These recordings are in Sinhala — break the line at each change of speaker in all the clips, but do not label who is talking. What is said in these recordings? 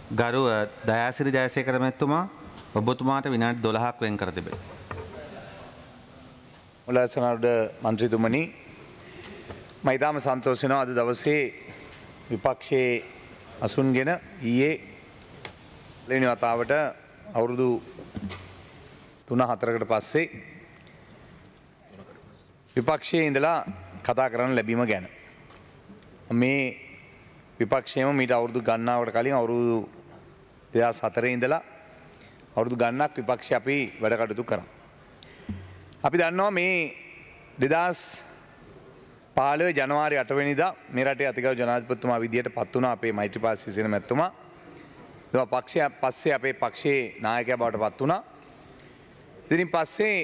ගරුව දයාසිරි ජයසේකර මැතිතුමා ඔබතුමාට විනාඩි 12ක් වෙන් කර තිබේ.
මුලසනඩ මන්ත්‍රීතුමනි මම ඉතාම සන්තෝෂ වෙනවා අද දවසේ විපක්ෂයේ අසුන්ගෙන ඊයේ පළවෙනි වතාවට අවුරුදු 3-4කට පස්සේ විපක්ෂයේ ඉඳලා කතා කරන්න ලැබීම ගැන. මේ විපක්ෂයම මීට අවුරුදු ගණනාවකට කලින් අවුරුදු 2004 ඉඳලා අවුරුදු ගණනක් විපක්ෂය අපි වැඩ කටයුතු කරා. අපි දන්නවා මේ 2015 ජනවාරි 8 වෙනිදා මේ රටේ අතිගරු ජනාධිපතිතුමා විදියට පත් වුණා අපේ මෛත්‍රීපාල සිරිසේන මැතිතුමා. ඒවා පක්ෂය පස්සේ අපේ පක්ෂයේ නායකයා බවට පත් වුණා. ඉතින් පස්සේ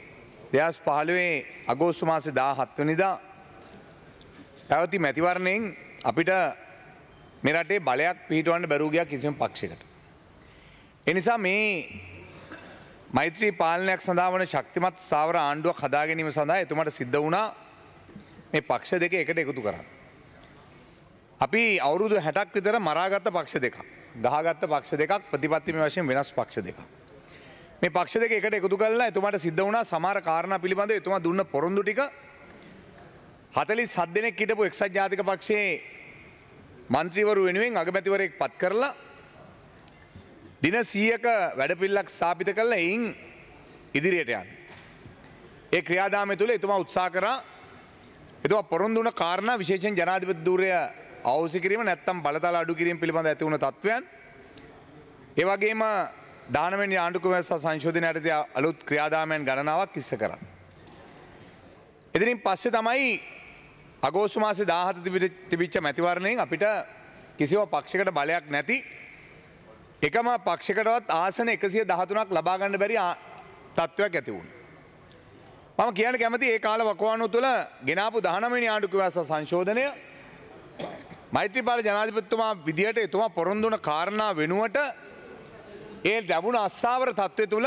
2015 අගෝස්තු මාසේ 17 වෙනිදා පැවති මැතිවරණයෙන් අපිට මේ රටේ බලයක් පිහිටවන්න බැරුව ගියා කිසිම පක්ෂයකට. ඒ නිසා මේ මෛත්‍රී පාලනයක් සඳහා වන ශක්තිමත් ස්ථාවර ආණ්ඩුවක් හදා ගැනීම සඳහා එතුමාට සිද්ධ වුණා මේ පක්ෂ දෙක එකට එකතු කරන්න. අපි අවුරුදු 60ක් විතර මරාගත්ත පක්ෂ දෙකක්, ගහගත්ත පක්ෂ දෙකක්, ප්‍රතිපත්තිමය වශයෙන් වෙනස් පක්ෂ දෙකක්. මේ පක්ෂ දෙක එකට එකතු කරලා එතුමාට සිද්ධ වුණා සමහර කාරණා පිළිබඳව එතුමා දුන්න පොරොන්දු ටික 47 දෙනෙක් හිටපු එක්සත් ජාතික පක්ෂයේ මන්ත්‍රීවරු වෙනුවෙන් අගමැතිවරයෙක් පත් කරලා දින 100ක වැඩපිළිවෙලක් ස්ථාපිත කරලා එයින් ඉදිරියට යන්න. ඒ ක්‍රියාදාමය තුළ එතුමා උත්සාහ කරා එතුමා පොරොන්දු වුණ කාරණා විශේෂයෙන් ජනාධිපති ධූරය අවශ්‍ය කිරීම නැත්නම් බලතල අඩු කිරීම පිළිබඳ ඇති වුණ තත්ත්වයන්. ඒ වගේම 19 වෙනි ආණ්ඩුක්‍රම ව්‍යවස්ථා සංශෝධනයට යටතේ අලුත් ක්‍රියාදාමයන් ගණනාවක් ඉස්ස කරා. එදිනින් පස්සේ තමයි අගෝස්තු මාසේ 17 තිබිච්ච මැතිවරණයෙන් අපිට කිසිම පක්ෂයකට බලයක් නැති එකම පක්ෂයකටවත් ආසන 113ක් ලබා ගන්න බැරි තත්ත්වයක් ඇති වුණා. මම කියන්න කැමති ඒ කාල වකවානුව තුළ ගෙනාපු 19 වෙනි ආණ්ඩුක්‍රම ව්‍යවස්ථා සංශෝධනය මෛත්‍රීපාල ජනාධිපතිතුමා විදියට එතුමා පොරොන්දු වුණ කාරණා වෙනුවට ඒ ලැබුණ අස්ථාවර තත්ත්වය තුළ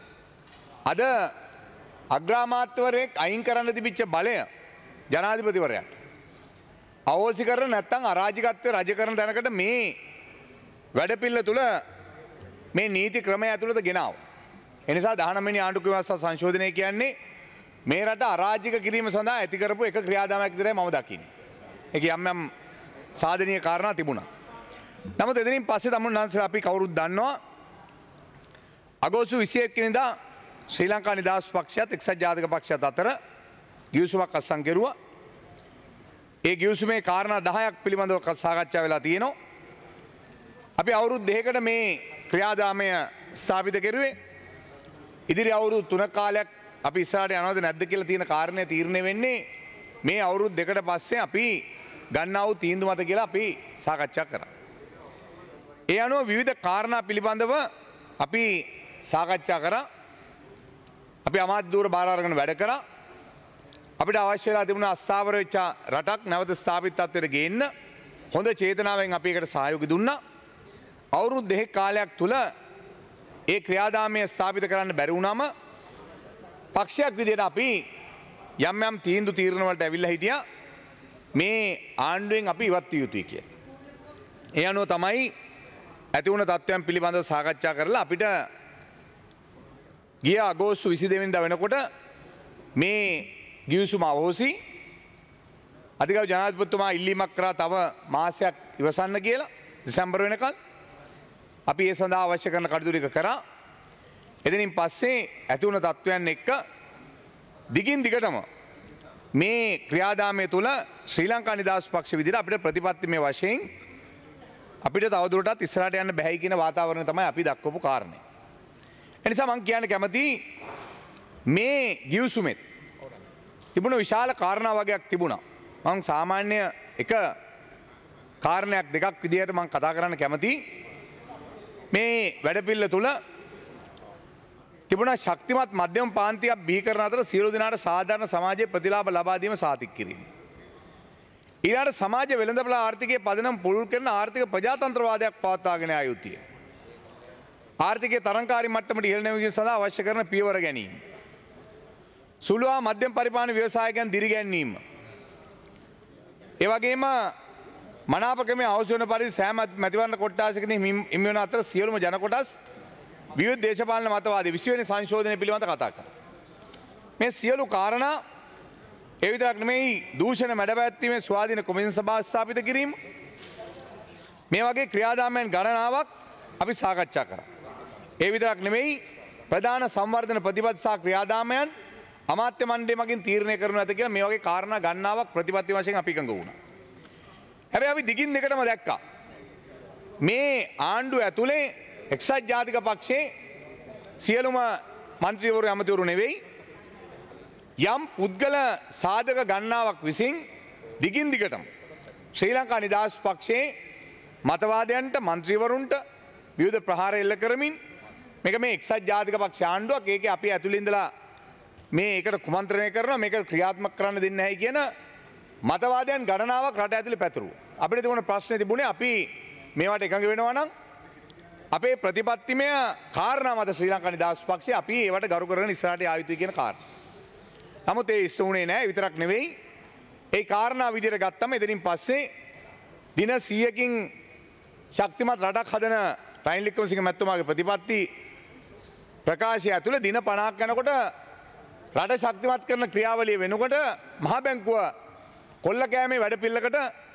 අද අග්‍රාමාත්‍යවරයෙක් අයින් කරන්න තිබිච්ච බලය ජනාධිපතිවරයාට අවශ්‍ය කරන නැත්නම් අරාජිකත්වය රජ කරන තැනකට මේ වැඩපිළිවෙල තුළ මේ නීති ක්‍රමය ඇතුළත ගෙනාව. ඒ නිසා 19 වෙනි ආණ්ඩුක්‍රම ව්‍යවස්ථා සංශෝධනය කියන්නේ මේ රට අරාජික කිරීම සඳහා ඇති කරපු එක ක්‍රියාදාමයක් විතරයි මම දකින්නේ. ඒක යම් සාධනීය කාරණා තිබුණා. නමුත් එදිනින් පස්සේ තමුන්වන්සලා අපි කවුරුත් දන්නවා අගෝස්තු 21 වෙනිදා ශ්‍රී ලංකා නිදහස් පක්ෂයත් එක්සත් ජාතික පක්ෂයත් අතර ගිවිසුමක් අත්සන් කෙරුවා. ඒ ගිවිසුමේ කාරණා 10ක් පිළිබඳව සාකච්ඡා වෙලා තියෙනවා. අපි අවුරුදු 2කට මේ ක්‍රියාදාමය ස්ථාපිත කෙරුවේ. ඉදිරි අවුරුදු 3 කාලයක් අපි ඉස්සරහට යනවද නැද්ද කියලා තියෙන කාරණේ තීරණය වෙන්නේ මේ අවුරුදු 2කට පස්සේ අපි ගන්නා වූ තීන්දුව මත කියලා අපි සාකච්ඡා කරා. ඒ අනුව විවිධ කාරණා පිළිබඳව අපි සාකච්ඡා කරා. අපි අමාත්‍ය ධූර බාර අරගෙන වැඩ කරා. අපිට අවශ්‍ය වෙලා තිබුණ අස්ථාවර වෙච්ච රටක් නැවත ස්ථාපිත තත්ත්වයට ගේන්න හොඳ චේතනාවෙන් අපි ඒකට සහයෝගය දුන්නා. අවුරුදු 2 කාලයක් තුල ඒ ක්‍රියාදාමය ස්ථාපිත කරන්න බැරි වුණාම පක්ෂයක් විදිහට අපි යම් යම් තීරණ වලට ඇවිල්ලා හිටියා මේ ආණ්ඩුවෙන් අපි ඉවත් විය යුතුයි කියලා. ඒ අනුව තමයි ඇති වුණ තත්ත්වයන් පිළිබඳව සාකච්ඡා කරලා අපිට ගිය අගෝස්තු 22 වෙනිදා වෙනකොට මේ ගිවිසුම අවෝසි අධිකරු ජනාධිපතිතුමා ඉල්ලීමක් කරා තව මාසයක් ඉවසන්න කියලා දෙසැම්බර් වෙනකල්. අපි ඒ සඳහා අවශ්‍ය කරන කටයුතු ටික කරා. එදිනින් පස්සේ ඇති වුණ තත්ත්වයන් එක්ක දිගින් දිගටම මේ ක්‍රියාදාමය තුළ ශ්‍රී ලංකා නිදහස් පක්ෂ විදිහට අපිට ප්‍රතිපත්තිමය වශයෙන් අපිට තවදුරටත් ඉස්සරහට යන්න බැහැ කියන වාතාවරණය තමයි අපි දක්වපු කාරණේ. ඒ නිසා මම කියන්න කැමති මේ ගිවිසුමෙත් තිබුණ විශාල කාරණා වගේක් තිබුණා. මම සාමාන්‍ය එක කාරණයක් දෙකක් විදිහට මම කතා කරන්න කැමතියි. මේ වැඩපිළිවෙල තුළ තිබුණ ශක්තිමත් මධ්‍යම පාන්තියක් බිහි කරන අතර සියලු දෙනාට සාධාරණ සමාජයේ ප්‍රතිලාභ ලබා දීම සාතික කිරීම. ඊළඟට සමාජ වෙළඳපොළ ආර්ථිකයේ පදනම් පුළුල් කරන ආර්ථික ප්‍රජාතන්ත්‍රවාදයක් පවත්වාගෙන යා යුතුය. ආර්ථිකයේ තරංකාරී මට්ටමට ඉහළ නැංවීම සඳහා අවශ්‍ය කරන පියවර ගැනීම. සුළු හා මධ්‍යම පරිපාලන ව්‍යවසායකයන් දිරිගැන්වීම. ඒ වගේම මනාපකමේ අවශ්‍ය වන පරිදි සෑම මැතිවරණ කොට්ටාසකින් හිමි වන අතර සියලුම ජන කොටස් විවිධ දේශපාලන මතවාදී 20 වෙනි සංශෝධනය පිළිබඳව කතා කරා. මේ සියලු කාරණා ඒ විතරක් නෙමෙයි දූෂණ මැඩපැවැත්වීමේ ස්වාධීන කොමිෂන් සභාව ස්ථාපිත කිරීම මේ වගේ ක්‍රියාදාමයන් ගණනාවක් අපි සාකච්ඡා කරා. ඒ විතරක් නෙමෙයි ප්‍රධාන සංවර්ධන ප්‍රතිපත්ති සහ ක්‍රියාදාමයන් අමාත්‍ය මණ්ඩලය මගින් තීරණය කරනු ඇත කියලා මේ වගේ කාරණා ගණනාවක් ප්‍රතිපත්ති වශයෙන් අපි එකඟ වුණා. හැබැයි අපි දිගින් දෙකටම දැක්කා මේ ආණ්ඩුව ඇතුලේ එක්සත් ජාතික පක්ෂයේ සියලුම මන්ත්‍රීවරු ඇමතිවරු නෙවෙයි යම් පුද්ගල සාධක ගණනාවක් විසින් දිගින් දිගටම ශ්‍රී ලංකා නිදහස් පක්ෂයේ මතවාදයන්ට මන්ත්‍රීවරුන්ට විවිධ ප්‍රහාර එල්ල කරමින් මේක මේ එක්සත් ජාතික පක්ෂ ආණ්ඩුවක් ඒකේ අපි ඇතුළේ ඉඳලා මේ ඒකට කුමන්ත්‍රණය කරනවා මේක ක්‍රියාත්මක කරන්න දෙන්නේ නැහැ කියන මතවාදයන් ගණනාවක් රට ඇතුළේ පැතුරුවා. අපිට තිබුණ ප්‍රශ්නේ තිබුණේ අපි මේවට එකඟ වෙනවා නම් අපේ ප්‍රතිපත්තිමය කාරණා මත ශ්‍රී ලංකා නිදහස් පක්ෂය අපි ඒවට ගරු කරගෙන ඉස්සරහට ආ යුතුයි කියන කාරණා. නමුත් ඒ ඉස්ස වුණේ නැහැ. විතරක් නෙවෙයි ඒ කාරණා විදිහට ගත්තම එතනින් පස්සේ දින 100කින් ශක්තිමත් රටක් හදන රනිල් වික්‍රමසිංහ මැතිතුමාගේ ප්‍රතිපත්ති ප්‍රකාශය ඇතුළේ දින 50ක් යනකොට රට ශක්තිමත් කරන ක්‍රියාවලිය වෙනකොට මහ බැංකුව කොල්ල කෑමේ වැඩපිළිවෙලකට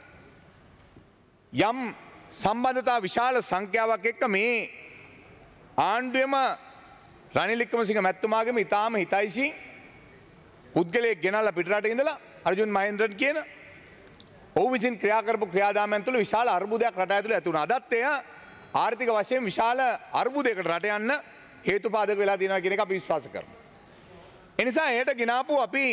යම් සම්බන්ධතා විශාල සංඛ්‍යාවක් එක්ක මේ ආණ්ඩුවේම රනිල් වික්‍රමසිංහ මැතිතුමාගේම ඉතාම හිතයිසි පුද්ගලයෙක් ගෙනල්ලා පිටරට ඉඳලා අර්ජුන් මහේන්ද්‍රන් කියන ඔහු විසින් ක්‍රියා කරපු ක්‍රියාදාමයන් තුළ විශාල අර්බුදයක් රට ඇතුළේ ඇති වුණා. අදත් එය ආර්ථික වශයෙන් විශාල අර්බුදයකට රට යන්න හේතුපාදක වෙලා තියෙනවා කියන එක අපි විශ්වාස කරනවා. ඒ නිසා එයට ගෙනාපු අපි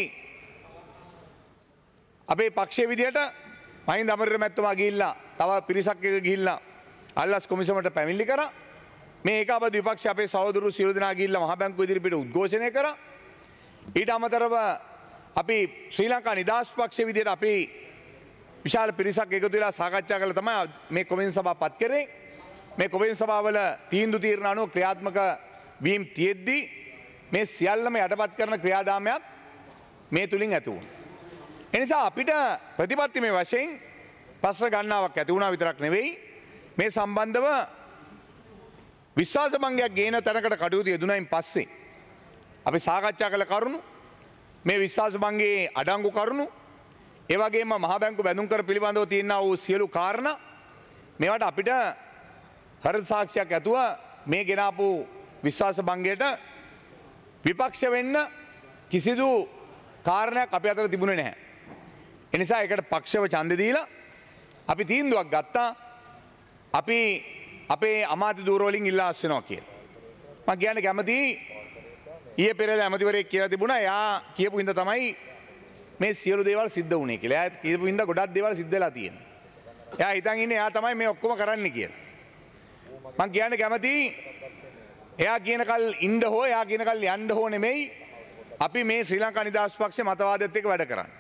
අපේ පක්ෂයේ විදියට මහින්ද අමරවීර මැතිතුමා ගිහිල්ලා තව පිරිසක් එක ගිහිල්ලා අල්ලස් කොමිසමට පැමිණිලි කරා. මේ ඒකාබද්ධ විපක්ෂ අපේ සහෝදරු සියලු දෙනා ගිහිල්ලා මහ බැංකුව ඉදිරිපිට උද්ඝෝෂණය කරා. ඊට අමතරව අපි ශ්‍රී ලංකා නිදහස් පක්ෂයේ විදියට අපි විශාල පිරිසක් එකතු වෙලා සාකච්ඡා කළා තමයි මේ කොමිෂන් සභාව පත් කරේ. මේ කොමිෂන් සභාවල තීන්දුව తీරන අනුව ක්‍රියාත්මක වීම තියෙද්දී මේ සියල්ලම යටපත් කරන ක්‍රියාදාමයක් මේ තුලින් ඇති වුණා. ඒ නිසා අපිට ප්‍රතිපත්තිමය වශයෙන් ප්‍රශ්න ගණනාවක් ඇති වුණා විතරක් නෙවෙයි මේ සම්බන්ධව විශ්වාස භංගයක් ගේන තැනකට කටයුතු යෙදුණයින් පස්සේ අපි සාකච්ඡා කළ කරුණු මේ විශ්වාස භංගයේ අඩංගු කරුණු ඒ වගේම මහ බැංකුව බැඳුම් කර පිළිබඳව තියෙනා වූ සියලු කාරණා මේවට අපිට හෘද සාක්ෂියක් ඇතුව මේ ගෙනාපු විශ්වාස භංගයට විපක්ෂ වෙන්න කිසිදු කාරණයක් අපි අතර තිබුණේ නැහැ. ඒ නිසා ඒකට පක්ෂව ඡන්දෙ දීලා අපි තීන්දුවක් ගත්තා අපි අපේ අමාත්‍ය ධූර වලින් ඉල්ලා අස්වෙනවා කියලා. මම කියන්නේ කැමතියි ඊයේ පෙරේද ඇමතිවරයෙක් කියලා තිබුණා එයා කියපු හින්දා තමයි මේ සියලු දේවල් සිද්ධ වුණේ කියලා. එයා කියපු හින්දා ගොඩක් දේවල් සිද්ධ වෙලා තියෙනවා. එයා හිතන් ඉන්නේ එයා තමයි මේ ඔක්කොම කරන්නේ කියලා. මම කියන්න කැමතියි එයා කියන කල් ඉන්න හෝ එයා කියන කල් යන්න හෝ නෙමෙයි අපි මේ ශ්‍රී ලංකා නිදහස් පක්ෂේ මතවාදයත් එක්ක වැඩ කරන්නේ.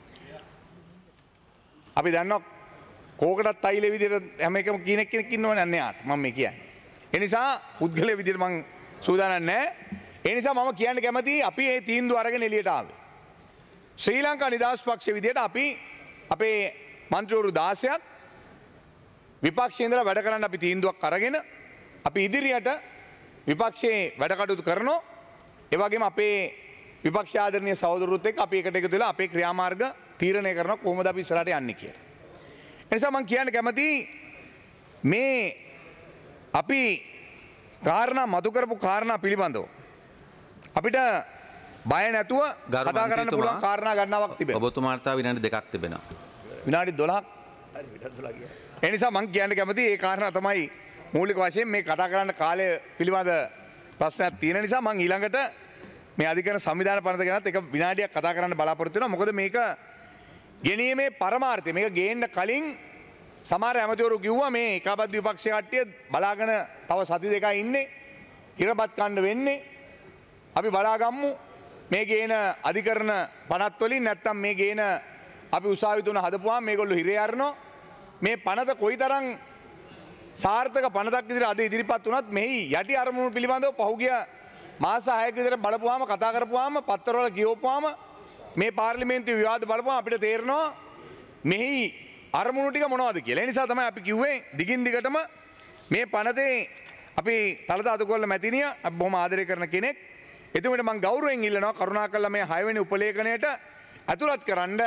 අපි දන්නවා කෝකටත් තයිලේ විදිහට හැම එකම කෙනෙක් ඉන්නවනේ අන්න යාට මම මේ කියන්නේ. ඒ නිසා පුද්ගලයා විදිහට මම සූදානම් නැහැ. ඒ නිසා මම කියන්න කැමතියි අපි මේ තීන්දුව අරගෙන එළියට ආවේ. ශ්‍රී ලංකා නිදහස් පක්ෂයේ විදිහට අපි අපේ මන්ත්‍රීවරු 16ක් විපක්ෂයේ ඉඳලා වැඩ කරන්න අපි තීන්දුවක් අරගෙන අපි ඉදිරියට විපක්ෂයේ වැඩ කටයුතු කරනවා. ඒ වගේම අපේ විපක්ෂ ආදරණීය සහෝදරවරුත් එක්ක අපි එකට එකතු වෙලා අපේ ක්‍රියාමාර්ග තීරණය කරනවා කොහොමද අපි ඉස්සරහට යන්නේ කියලා. ඒ නිසා මම කියන්න කැමතියි මේ අපි කාරණා මතු කරපු කාරණා පිළිබඳව අපිට බය නැතුව කතා කරන්න පුළුවන් කාරණා ගණනාවක් තිබෙනවා.
ඔබතුමාට විනාඩි 2ක් තිබෙනවා.
විනාඩි 12ක්. ඒ නිසා මම කියන්න කැමතියි ඒ කාරණා තමයි මූලික වශයෙන් මේ කතා කරන්න කාලය පිළිබඳ ප්‍රශ්නයක් තියෙන නිසා මම ඊළඟට මේ අධිකරණ සංවිධාන පනත ගැනත් එක විනාඩියක් කතා කරන්න බලාපොරොත්තු වෙනවා. මොකද මේක ගෙනීමේ පරමාර්ථය මේක ගේන්න කලින් සමහර ඇමතිවරු කිව්වා මේ ඒකාබද්ධ විපක්ෂ කට්ටිය බලාගෙන තව සති දෙකක් ඉන්නේ ඉරපත් කන්න වෙන්නේ අපි බලාගම්මු මේ ගේන අධිකරණ පනත් වලින් නැත්තම් මේ ගේන අපි උසාවි තුන හදපුවාම මේගොල්ලෝ හිරේ යරනවා මේ පනත කොයිතරම් සාර්ථක පනතක් විදිහට අද ඉදිරිපත් වුණත් මෙහි යටි අරමුණු පිළිබඳව පහුගිය මාස 6ක විතර බලපුවාම කතා කරපුවාම පත්තරවල කියවපුවාම මේ පාර්ලිමේන්තු විවාද බලපුවාම අපිට තේරෙනවා මෙහි අරමුණු ටික මොනවද කියලා. ඒ නිසා තමයි අපි කිව්වේ දිගින් දිගටම මේ පනතේ අපි තලත අතුකොල්ල මැතිනිය අපි බොහොම ආදරය කරන කෙනෙක්. එතුමිට මම ගෞරවයෙන් ඉල්ලනවා කරුණාකරලා මේ 6 වෙනි උපලේඛනයට ඇතුළත් කරන්න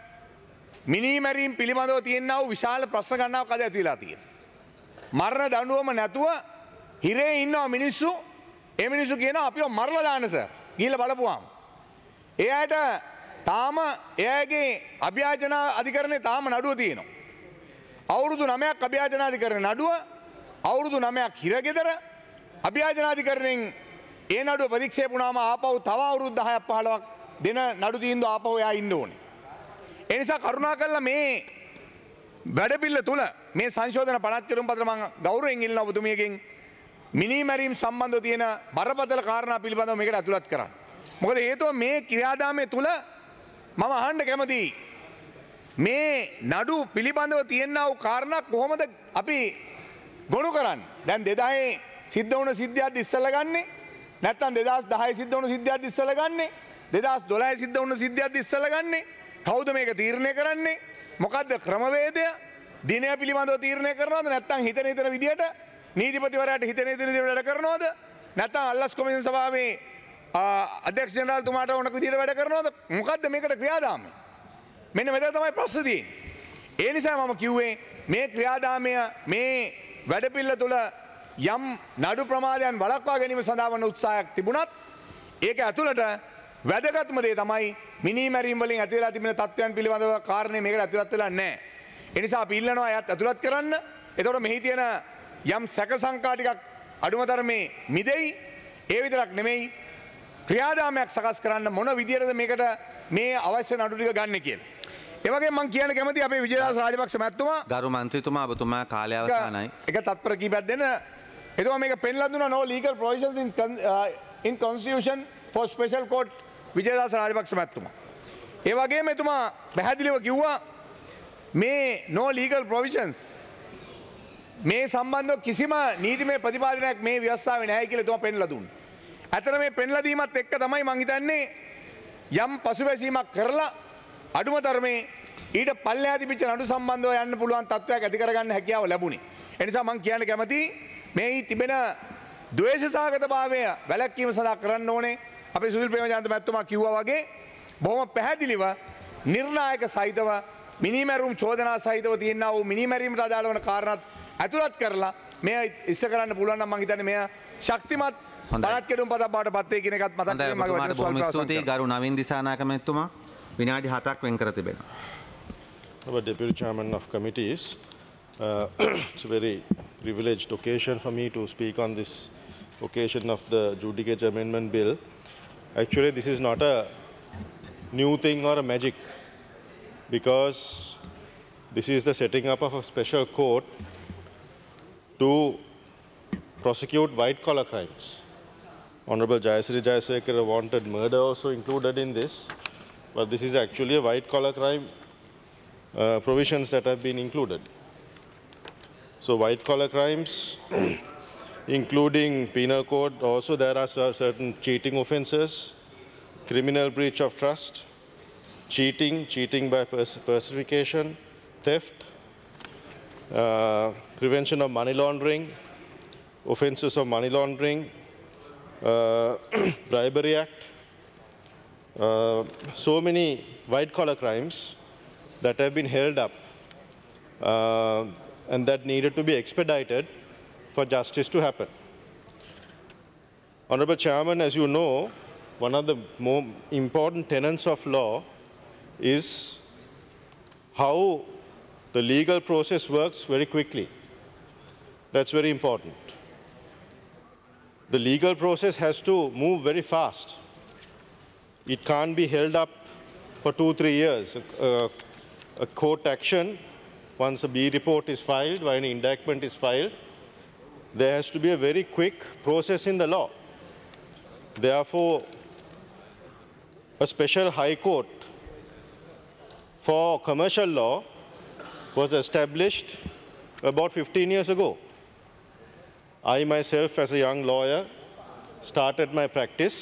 මිනීමැරීම් පිළිබඳව තියෙනා වූ විශාල ප්‍රශ්න ගණනාවක් අද ඇති වෙලා තියෙනවා. මරණ දඬුවම නැතුව හිරේ ඉන්නවා මිනිස්සු. ඒ මිනිස්සු කියනවා අපිව මරලා දාන්න සර්. ගිහිල්ලා බලපුවාම. ඒ අයට තාම එයාගේ අභ්‍යාචන අධිකරණේ තාම නඩුව තියෙනවා. අවුරුදු 9ක් අභ්‍යාචන අධිකරණේ නඩුව, අවුරුදු 9ක් හිරගෙදර අභ්‍යාචන අධිකරණයෙන් ඒ නඩුව ප්‍රතික්ෂේප වුණාම ආපහු තව අවුරුදු 10ක් 15ක් දෙන නඩු තීන්දුව ආපහු එයා ඉන්න ඕනේ. ඒ නිසා කරුණාකරලා මේ වැඩපිළිවෙල තුල මේ සංශෝධන පනත් කෙරුම් පතර මම ගෞරවයෙන් ඉල්ලනවා ඔබතුමියගෙන් මිනීමැරීම් සම්බන්ධව තියෙන බරපතල කාරණා පිළිබඳව මේකට ඇතුළත් කරන්න. මොකද හේතුව මේ ක්‍රියාදාමය තුල මම අහන්න කැමතියි මේ නඩු පිළිබඳව තියෙනා වූ කාරණා කොහොමද අපි ගොනු කරන්නේ? දැන් 2000 සිද්ධ වුණ සිද්ධියක්ද ඉස්සෙල්ලා ගන්නෙ? නැත්නම් 2010 සිද්ධ වුණ සිද්ධියක්ද ඉස්සෙල්ලා ගන්නෙ? 2012 සිද්ධ වුණ සිද්ධියක්ද ඉස්සෙල්ලා ගන්නෙ? කවුද මේක තීරණය කරන්නේ? මොකද්ද ක්‍රමවේදය? දිනය පිළිබඳව තීරණය කරනවද? නැත්නම් හිතන විදියට නීතිපතිවරයාට හිතන විදියට වැඩ කරනවද? නැත්නම් අල්ලස් කොමිෂන් සභාවේ අධ්‍යක්ෂ ජනරාල්තුමාට ඕනක විදියට වැඩ කරනවද? මොකද්ද මේකට ක්‍රියාදාමය? මෙන්න මෙතන තමයි ප්‍රශ්න තියෙන්නේ. ඒ නිසා මම කිව්වේ මේ ක්‍රියාදාමය මේ වැඩපිළිවෙල තුළ යම් නඩු ප්‍රමාදයන් වළක්වා ගැනීම සඳහා වන උත්සාහයක් තිබුණත් ඒක ඇතුළට වැදගත්ම දේ තමයි මිනීමැරීම් වලින් ඇති වෙලා තිබෙන තත්ත්වයන් පිළිබඳව කාරණේ මේකට ඇතුළත් වෙලා නැහැ. ඒ නිසා අපි ඉල්ලනවා එයත් ඇතුළත් කරන්න. එතකොට මෙහි තියෙන යම් සැක සංකා ටිකක් අඩුම තරමේ මිදෙයි. ඒ විතරක් නෙමෙයි ක්‍රියාදාමයක් සකස් කරන්න මොන විදියටද මේකට මේ අවශ්‍ය නඩු ටික ගන්න කියලා. ඒ වගේම මම කියන්න කැමතියි අපේ විජේදාස රාජපක්ෂ මැතිතුමා
ගරු මන්ත්‍රීතුමා ඔබතුමා කාලය අවසానයි.
එක තත්පර කීපයක් දෙන්න. එතුමා මේක පෙන්ලා දුන්නා no legal provisions in constitution for special court Wijeyadasa Rajapaksa මැතිතුමා. ඒ වගේම එතුමා පැහැදිලිව කිව්වා මේ no legal provisions මේ සම්බන්ධව කිසිම නීතිමය ප්‍රතිපාදනයක් මේ ව්‍යවස්ථාවේ නැහැ කියලා එතුමා පෙන්ලා දුන්නා. අතන මේ පෙන්ලා දීමත් එක්ක තමයි මම හිතන්නේ යම් පසුබැසීමක් කරලා අඩුම තරමේ ඊට පල්ලෙහා තිබිච්ච නඩු සම්බන්ධව යන්න පුළුවන් තත්ත්වයක් ඇති කරගන්න හැකියාව ලැබුණේ. ඒ නිසා මම කියන්න කැමතියි මේ තිබෙන ද්වේෂ සහගතභාවය වැළැක්වීම සඳහා කරන්න ඕනේ. අපේ සුනිල් ප්‍රේමචන්ද්‍ර මැතිතුමා කිව්වා වගේ බොහොම පැහැදිලිව නිර්ණායක සහිතව මිනීමැරුම් චෝදනා සහිතව තියෙනා වූ මිනීමැරීමට අදාළ වන කාරණාත් ඇතුළත් කරලා මේ ඉස්ස කරන්න පුළුවන් නම් මම හිතන්නේ මෙය ශක්තිමත් පනත් කෙඩුම් පතක් බවට පත් වේ කියන එකත් මතක් කිරීම මගේ වචන
බොහොම
ස්වල්ප
ස්තුතියි ගරු නවීන් දිසානායක මැතිතුමා විනාඩි 7ක් වෙන් කර තිබෙනවා.
Our Deputy Chairman of Committees, it's a very privileged occasion for me to speak on this occasion of the Judicature Amendment Bill. Actually, this is not a new thing or a magic, because this is the setting up of a special court to prosecute white-collar crimes. Honorable Jayasri Jayasekara wanted murder also included in this, but this is actually a white-collar crime provisions that have been included. So white-collar crimes, including penal code, also there are certain cheating offences, criminal breach of trust, cheating by personification, theft, prevention of money laundering, offences of money laundering, bribery act, so many white-collar crimes that have been held up and that needed to be expedited for justice to happen. Honorable Chairman, as you know, one of the more important tenets of law is how the legal process works very quickly. That's very important. The legal process has to move very fast. It can't be held up for 2-3 years. A court action, once a B report is filed, when an indictment is filed, there has to be a very quick process in the law. Therefore, a special high court for commercial law was established about 15 years ago. I myself, as a young lawyer, started my practice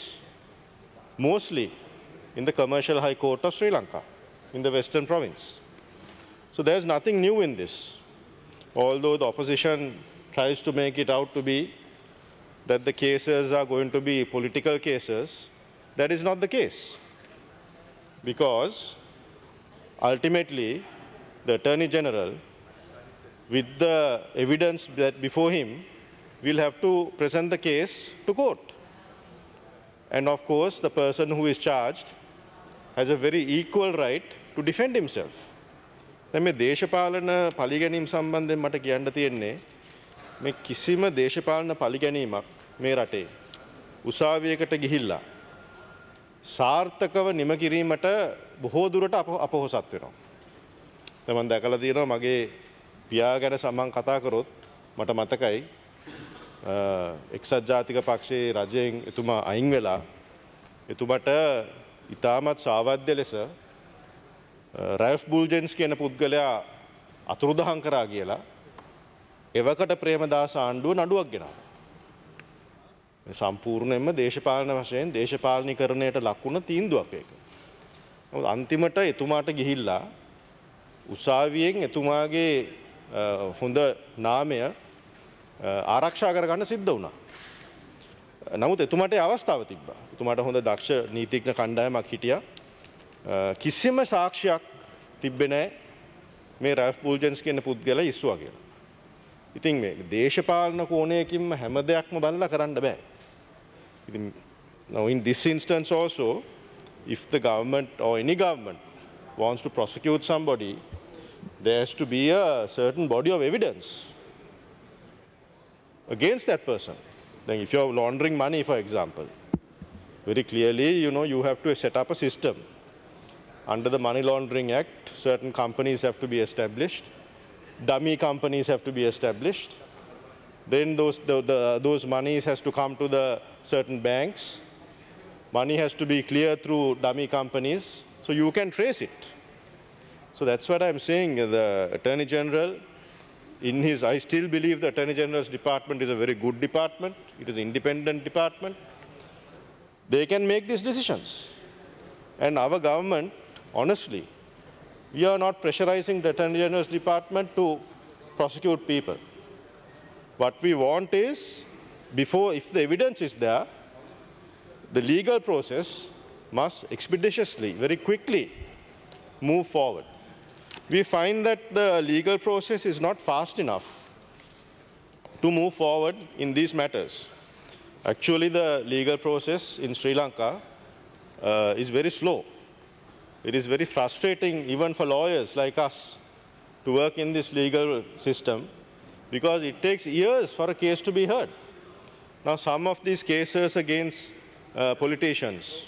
mostly in the Commercial High Court of Sri Lanka, in the Western Province. So there's nothing new in this. Although the opposition tries to make it out to be that the cases are going to be political cases, that is not the case. Because ultimately, the Attorney General, with the evidence that before him, will have to present the case to court. And of course, the person who is charged has a very equal right to defend himself. දැන් මේ දේශපාලන පලිගැනීම් සම්බන්ධයෙන් මට කියන්න තියෙන්නේ මේ කිසිම දේශපාලන පලිගැනීමක් මේ රටේ උසාවියකට ගිහිල්ලා සාර්ථකව නිම කිරීමට බොහෝ දුරට අපොහොසත් වෙනවා. දැන් මම දැකලා තියෙනවා මගේ පියා ගැන සමන් කතා කරොත් මට මතකයි එක්සත් ජාතික පක්ෂයේ රජයෙන් එතුමා අයින් වෙලා එතුමට ඉතාමත් සාවද්‍ය ලෙස රැල්ෆ් බුල්ජෙන්ස් කියන පුද්ගලයා අතුරුදහන් කරා කියලා එවකට ප්‍රේමදාස ආණ්ඩුව නඩුවක් ගෙනාවා. සම්පූර්ණයෙන්ම දේශපාලන වශයෙන් දේශපාලනීකරණයට ලක් වුණ තීන්දුවක් ඒක. නමුත් අන්තිමට එතුමාට ගිහිල්ලා උසාවියෙන් එතුමාගේ හොඳ නාමය ආරක්ෂා කරගන්න සිද්ධ වුණා. නමුත් එතුමාට අවස්ථාව තිබ්බා. එතුමාට හොඳ දක්ෂ නීතිඥ කණ්ඩායමක් හිටියා. කිසිම සාක්ෂියක් තිබ්බේ නැහැ මේ රැල්ෆ් බුල්ජෙන්ස් කියන පුද්ගලයා ඉස්සුවා කියලා. ඉතින් මේ දේශපාලන කෝණයකින්ම හැම දෙයක්ම බලලා කරන්න බෑ. ඉතින් now in this instance also if the government or any government wants to prosecute somebody there has to be a certain body of evidence against that person. Then if you're laundering money, for example, very clearly, you have to set up a system. Under the Money Laundering Act, certain companies have to be established. Dummy companies have to be established. Then those monies has to come to the certain banks. Money has to be cleared through dummy companies, so you can trace it. So that's what I'm saying. The Attorney General, I still believe the Attorney General's department is a very good department. It is an independent department. They can make these decisions. And our government, honestly, we are not pressurizing the Attorney General's department to prosecute people. What we want is, if the evidence is there, the legal process must expeditiously, very quickly move forward. We find that the legal process is not fast enough to move forward in these matters. Actually, the legal process in Sri Lanka is very slow. It is very frustrating even for lawyers like us to work in this legal system because it takes years for a case to be heard. Now, some of these cases against politicians,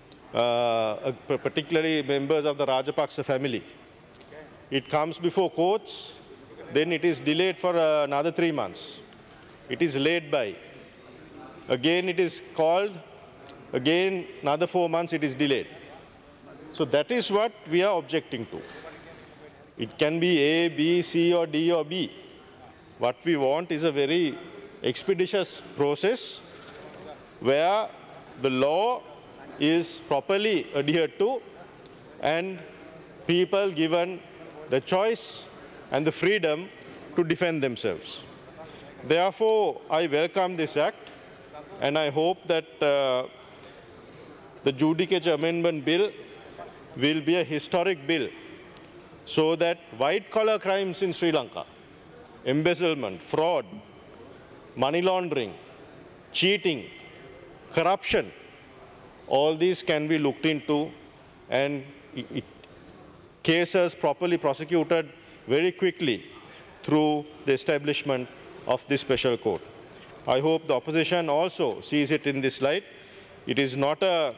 particularly members of the Rajapaksa family, it comes before courts, then it is delayed for another 3 months. It is laid by. Again, it is called. Again, another 4 months, it is delayed. So that is what we are objecting to. It can be A, B, C, or D, or B. What we want is a very expeditious process where the law is properly adhered to and people given the choice and the freedom to defend themselves. Therefore, I welcome this act and I hope that the Judicature Amendment Bill will be a historic bill so that white-collar crimes in Sri Lanka, embezzlement, fraud, money laundering, cheating, corruption, all these can be looked into and cases properly prosecuted very quickly through the establishment of this special court. I hope the opposition also sees it in this light. It is not an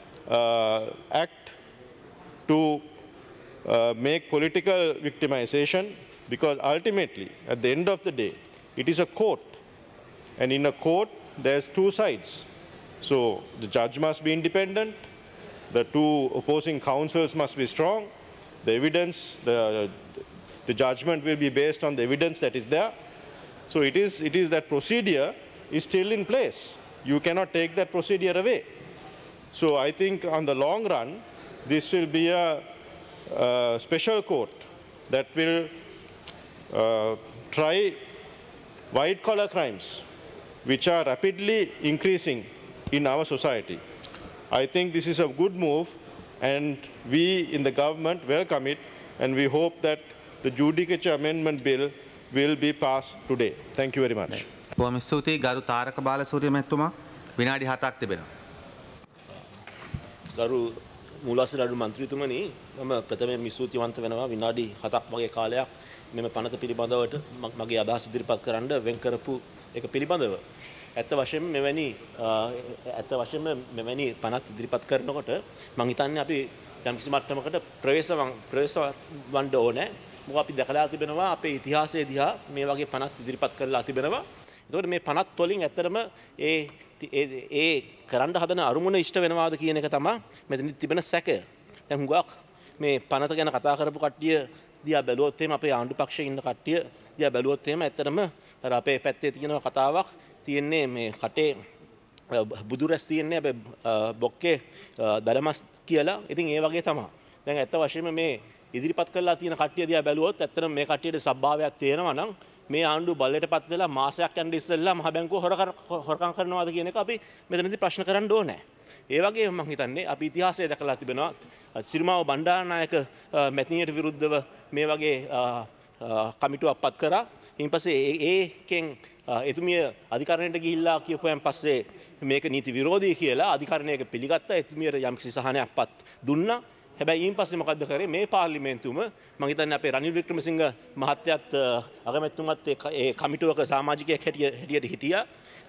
act to make political victimization because ultimately, at the end of the day, it is a court. And in a court, there's two sides. So the judge must be independent, the two opposing counsels must be strong, the evidence, the judgment will be based on the evidence that is there. So it is that procedure is still in place. You cannot take that procedure away. So I think on the long run, this will be a special court that will try white collar crimes, which are rapidly increasing in our society. I think this is a good move, and we in the government welcome it, and we hope that the Judicature Amendment Bill will be passed today. Thank you very much.
බොහොම ස්තුතියි ගරු තාරක බාලසූරිය මැතිතුමා විනාඩි 7ක් තිබෙනවා.
ගරු මූලාශ්‍ර අඩු මන්ත්‍රීතුමනි මම ප්‍රථමයෙන් ස්තුතිවන්ත වෙනවා විනාඩි 7ක් වගේ කාලයක් මෙම පනත පිළිබඳවට මගේ අදහස් ඉදිරිපත් කරන්න වෙන් කරපු එක පිළිබඳව. ඇත්ත වශයෙන්ම මෙවැනි පනත් ඉදිරිපත් කරනකොට මම හිතන්නේ අපි යම්කිසි මට්ටමකට ප්‍රවේශ වන්න ඕනේ. මොකද අපි දැකලා තිබෙනවා අපේ ඉතිහාසයේ දිහා මේ වගේ පනත් ඉදිරිපත් කරලා තිබෙනවා. ඒතකොට මේ පනත් වලින් ඇත්තටම ඒ කරන්න හදන අරුමුණ ඉෂ්ට වෙනවාද කියන එක තමයි මෙතන තිබෙන සැකය. දැන් හුඟක් මේ පනත ගැන කතා කරපු කට්ටිය දිහා බැලුවොත් එහෙම අපේ ආණ්ඩු පක්ෂයේ ඉන්න කට්ටිය දිහා බැලුවොත් එහෙම ඇත්තටම අර අපේ පැත්තේ තියෙන කතාවක් තියෙන්නේ මේ කටේ බුදු රැස් තියෙන්නේ අපේ බොක්කේ දඩමස් කියලා. ඉතින් ඒ වගේ තමයි. දැන් ඇත්ත වශයෙන්ම මේ ඉදිරිපත් කරලා තියෙන කට්ටිය දිහා බැලුවොත් ඇත්තටම මේ කට්ටියට සබ්භාවයක් තියෙනවා නම් මේ ආණ්ඩුව බලයටපත් වෙලා මාසයක් යන ඉස්සෙල්ලා මහ බැංකුව හොරකම් කරනවාද කියන එක අපි මෙතනදී ප්‍රශ්න කරන්න ඕනේ. ඒ වගේම මම හිතන්නේ අපි ඉතිහාසය දැකලා තිබෙනවා සිරිමාව බණ්ඩාරනායක මැතිණියට විරුද්ධව මේ වගේ කමිටුවක් පත් කරා. ඊට පස්සේ ඒකෙන් එතුමිය අධිකරණයට ගිහිල්ලා කියපුවෙන් පස්සේ මේක නීති විරෝධී කියලා අධිකරණයක පිළිගත්තා. එතුමියට යම්කිසි සහනයක් පත් දුන්නා. හැබැයි ඊයින් පස්සේ මොකද්ද කරේ මේ පාර්ලිමේන්තුවම මම හිතන්නේ අපේ රනිල් වික්‍රමසිංහ මහත්තයත් අගමැතිතුමත් ඒ කමිටුවක සමාජිකයෙක් හැටියට හිටියා.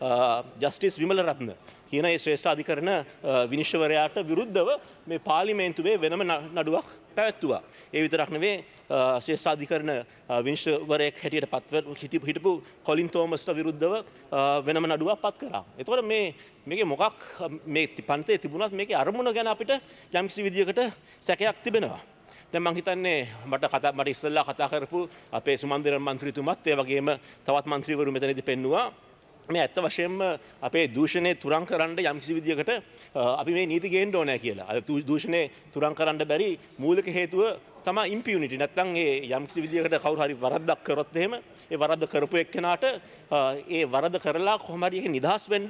ජස්ටිස් විමලරත්න කියන ඒ ශ්‍රේෂ්ඨ අධිකරණ විනිශ්චයවරයාට විරුද්ධව මේ පාර්ලිමේන්තුවේ වෙනම නඩුවක් පැවැත්තුවා. ඒ විතරක් නෙවෙයි ශ්‍රේෂ්ඨ අධිකරණ විනිශ්චයවරයෙක් හැටියට හිටපු කොලින් තෝමස්ට විරුද්ධව වෙනම නඩුවක් පත් කරා. එතකොට මේකේ මොකක් මේ පන්තේ තිබුණත් මේකේ අරමුණ ගැන අපිට යම්කිසි විදියකට සැකයක් තිබෙනවා. දැන් මම හිතන්නේ මට ඉස්සෙල්ලා කතා කරපු අපේ සුමන්දිරන් මන්ත්‍රීතුමත් ඒ වගේම තවත් මන්ත්‍රීවරු මෙතනදී පෙන්නුවා මේ ඇත්ත වශයෙන්ම අපේ දූෂණය තුරන් කරන්න යම්කිසි විදියකට අපි මේ නීති ගේන්න ඕනේ කියලා. අද දූෂණය තුරන් කරන්න බැරි මූලික හේතුව තමයි ඉම්පියුනිටි. නැත්නම් ඒ යම්කිසි විදියකට කවුරු හරි වරද්දක් කරොත් එහෙම ඒ වරද්ද කරපු එක්කෙනාට ඒ වරද කරලා කොහොම හරි ඒක නිදහස් වෙන්න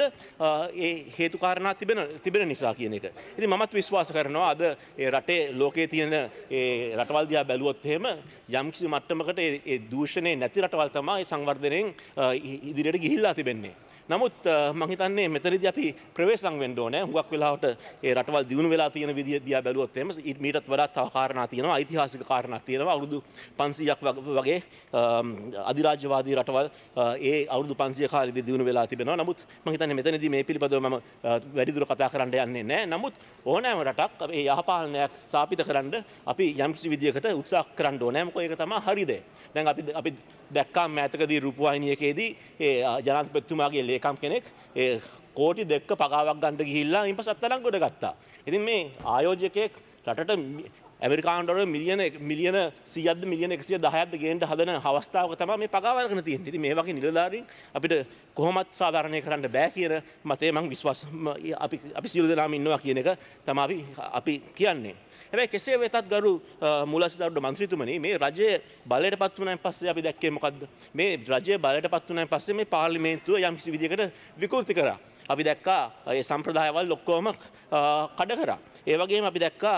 ඒ හේතු කාරණා තිබෙන නිසා කියන එක. ඉතින් මමත් විශ්වාස කරනවා අද ඒ රටේ ලෝකයේ තියෙන ඒ රටවල් දිහා බැලුවොත් එහෙම යම්කිසි මට්ටමකට ඒ දූෂණේ නැති රටවල් තමයි සංවර්ධනයෙන් ඉදිරියට ගිහිල්ලා තිබෙන්නේ. නමුත් මම හිතන්නේ මෙතනදී අපි ප්‍රවේශම් වෙන්න ඕනේ. හුඟක් වෙලාවට ඒ රටවල් දියුණු වෙලා තියෙන විදිය දිහා බැලුවොත් එහෙම මීටත් වඩා තව කාරණා තියෙනවා. ඓතිහාසික කාරණා තියෙනවා. අවුරුදු 500ක් වගේ අධිරාජ්‍යවාදී රටවල් ඒ අවුරුදු 500 කාලෙදී දියුණු වෙලා තිබෙනවා. නමුත් මම හිතන්නේ මෙතනදී මේ පිළිබඳව මම වැඩිදුර කතා කරන්න යන්නේ නැහැ. නමුත් ඕනෑම රටක් ඒ යහපාලනයක් ස්ථාපිත කරන්න අපි යම්කිසි විදියකට උත්සාහ කරන්න ඕනේ. මොකද ඒක තමයි හරි දේ. දැන් අපි දැක්කා මෑතකදී රූපවාහිනියකදී ඒ ජනාධිපතිතුමාගේ ලේකම් කෙනෙක් ඒ කෝටි 2ක පගාවක් ගන්න ගිහිල්ලා ඊපස් අත්අඩංගුවට ගත්තා. ඉතින් මේ ආයෝජකයෙක් රටට ඇමරිකානු ඩොලර් මිලියන 100ක්ද මිලියන 110ක්ද ගේන්න හදන අවස්ථාවක තමයි මේ පගාව අරගෙන තියෙන්නේ. ඉතින් මේ වගේ නිලධාරීන් අපිට කොහොමත් සාධාරණය කරන්න බෑ කියන මතය මම අපි සියලු දෙනාම ඉන්නවා කියන එක තමයි අපි කියන්නේ. හැබැයි කෙසේ වෙතත් ගරු මූලාශ්‍ර මන්ත්‍රීතුමනි මේ රජය බලයටපත් වුණාන් පස්සේ අපි දැක්කේ මොකද්ද? මේ රජය බලයටපත් වුණාන් පස්සේ මේ පාර්ලිමේන්තුව යම්කිසි විදියකට විකෘති කරා. අපි දැක්කා ඒ සම්ප්‍රදායවල ඔක්කොම කඩ කරා. ඒ වගේම අපි දැක්කා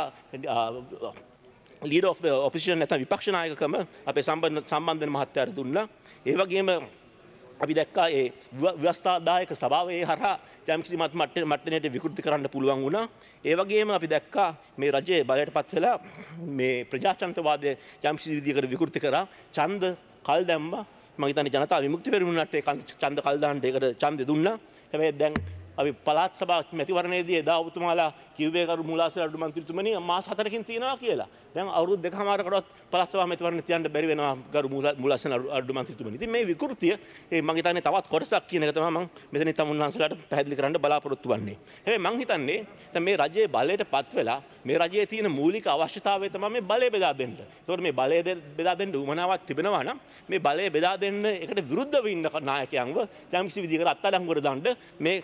leader of the opposition නැත්නම් විපක්ෂ නායකකම අපේ සම්බන්ධන මහත්තයාට දුන්නා. ඒ වගේම අපි දැක්කා ඒ ව්‍යවස්ථාදායක සභාවේ හරහා යම්කිසි මට්ටමකට විකෘති කරන්න පුළුවන් වුණා. ඒ වගේම අපි දැක්කා මේ රජයේ බලයටපත් වෙලා මේ ප්‍රජාතන්ත්‍රවාදය යම්කිසි විදියකට විකෘති කරා. ඡන්ද කල් දැම්මා. මම හිතන්නේ ජනතා විමුක්ති පෙරමුණට ඒ ඡන්ද කල් දාන්න ඒකට ඡන්දෙ දුන්නා. හැබැයි දැන් අපි පළාත් සභා මැතිවරණයේදී එදා ඔබතුමාලා කිව්වේ කරු මූලාශ්‍ර අඩු මන්ත්‍රීතුමනි මාස 4කින් තියනවා කියලා. දැන් අවුරුදු 2කමාරකටවත් පළාත් සභා මැතිවරණ තියන්න බැරි වෙනවා කරු මූලාශ්‍ර අඩු මන්ත්‍රීතුමනි. ඉතින් මේ විකෘතිය මම හිතන්නේ තවත් කොටසක් කියන එක තමයි මම මෙතන තමුන්වහන්සේලාට පැහැදිලි කරන්න බලාපොරොත්තු වෙන්නේ. හැබැයි මම හිතන්නේ දැන් මේ රජයේ බලයටපත් වෙලා මේ රජයේ තියෙන මූලික අවශ්‍යතාවය තමයි මේ බලය බෙදා දෙන්න. ඒතකොට මේ බලය බෙදා දෙන්න උවමනාවක් තිබෙනවා නම් මේ බලය බෙදා දෙන්න එකට විරුද්ධව ඉන්න නායකයන්ව යම්කිසි විදිහකට අත්අඩංගුවට දාන්න මේ තවත්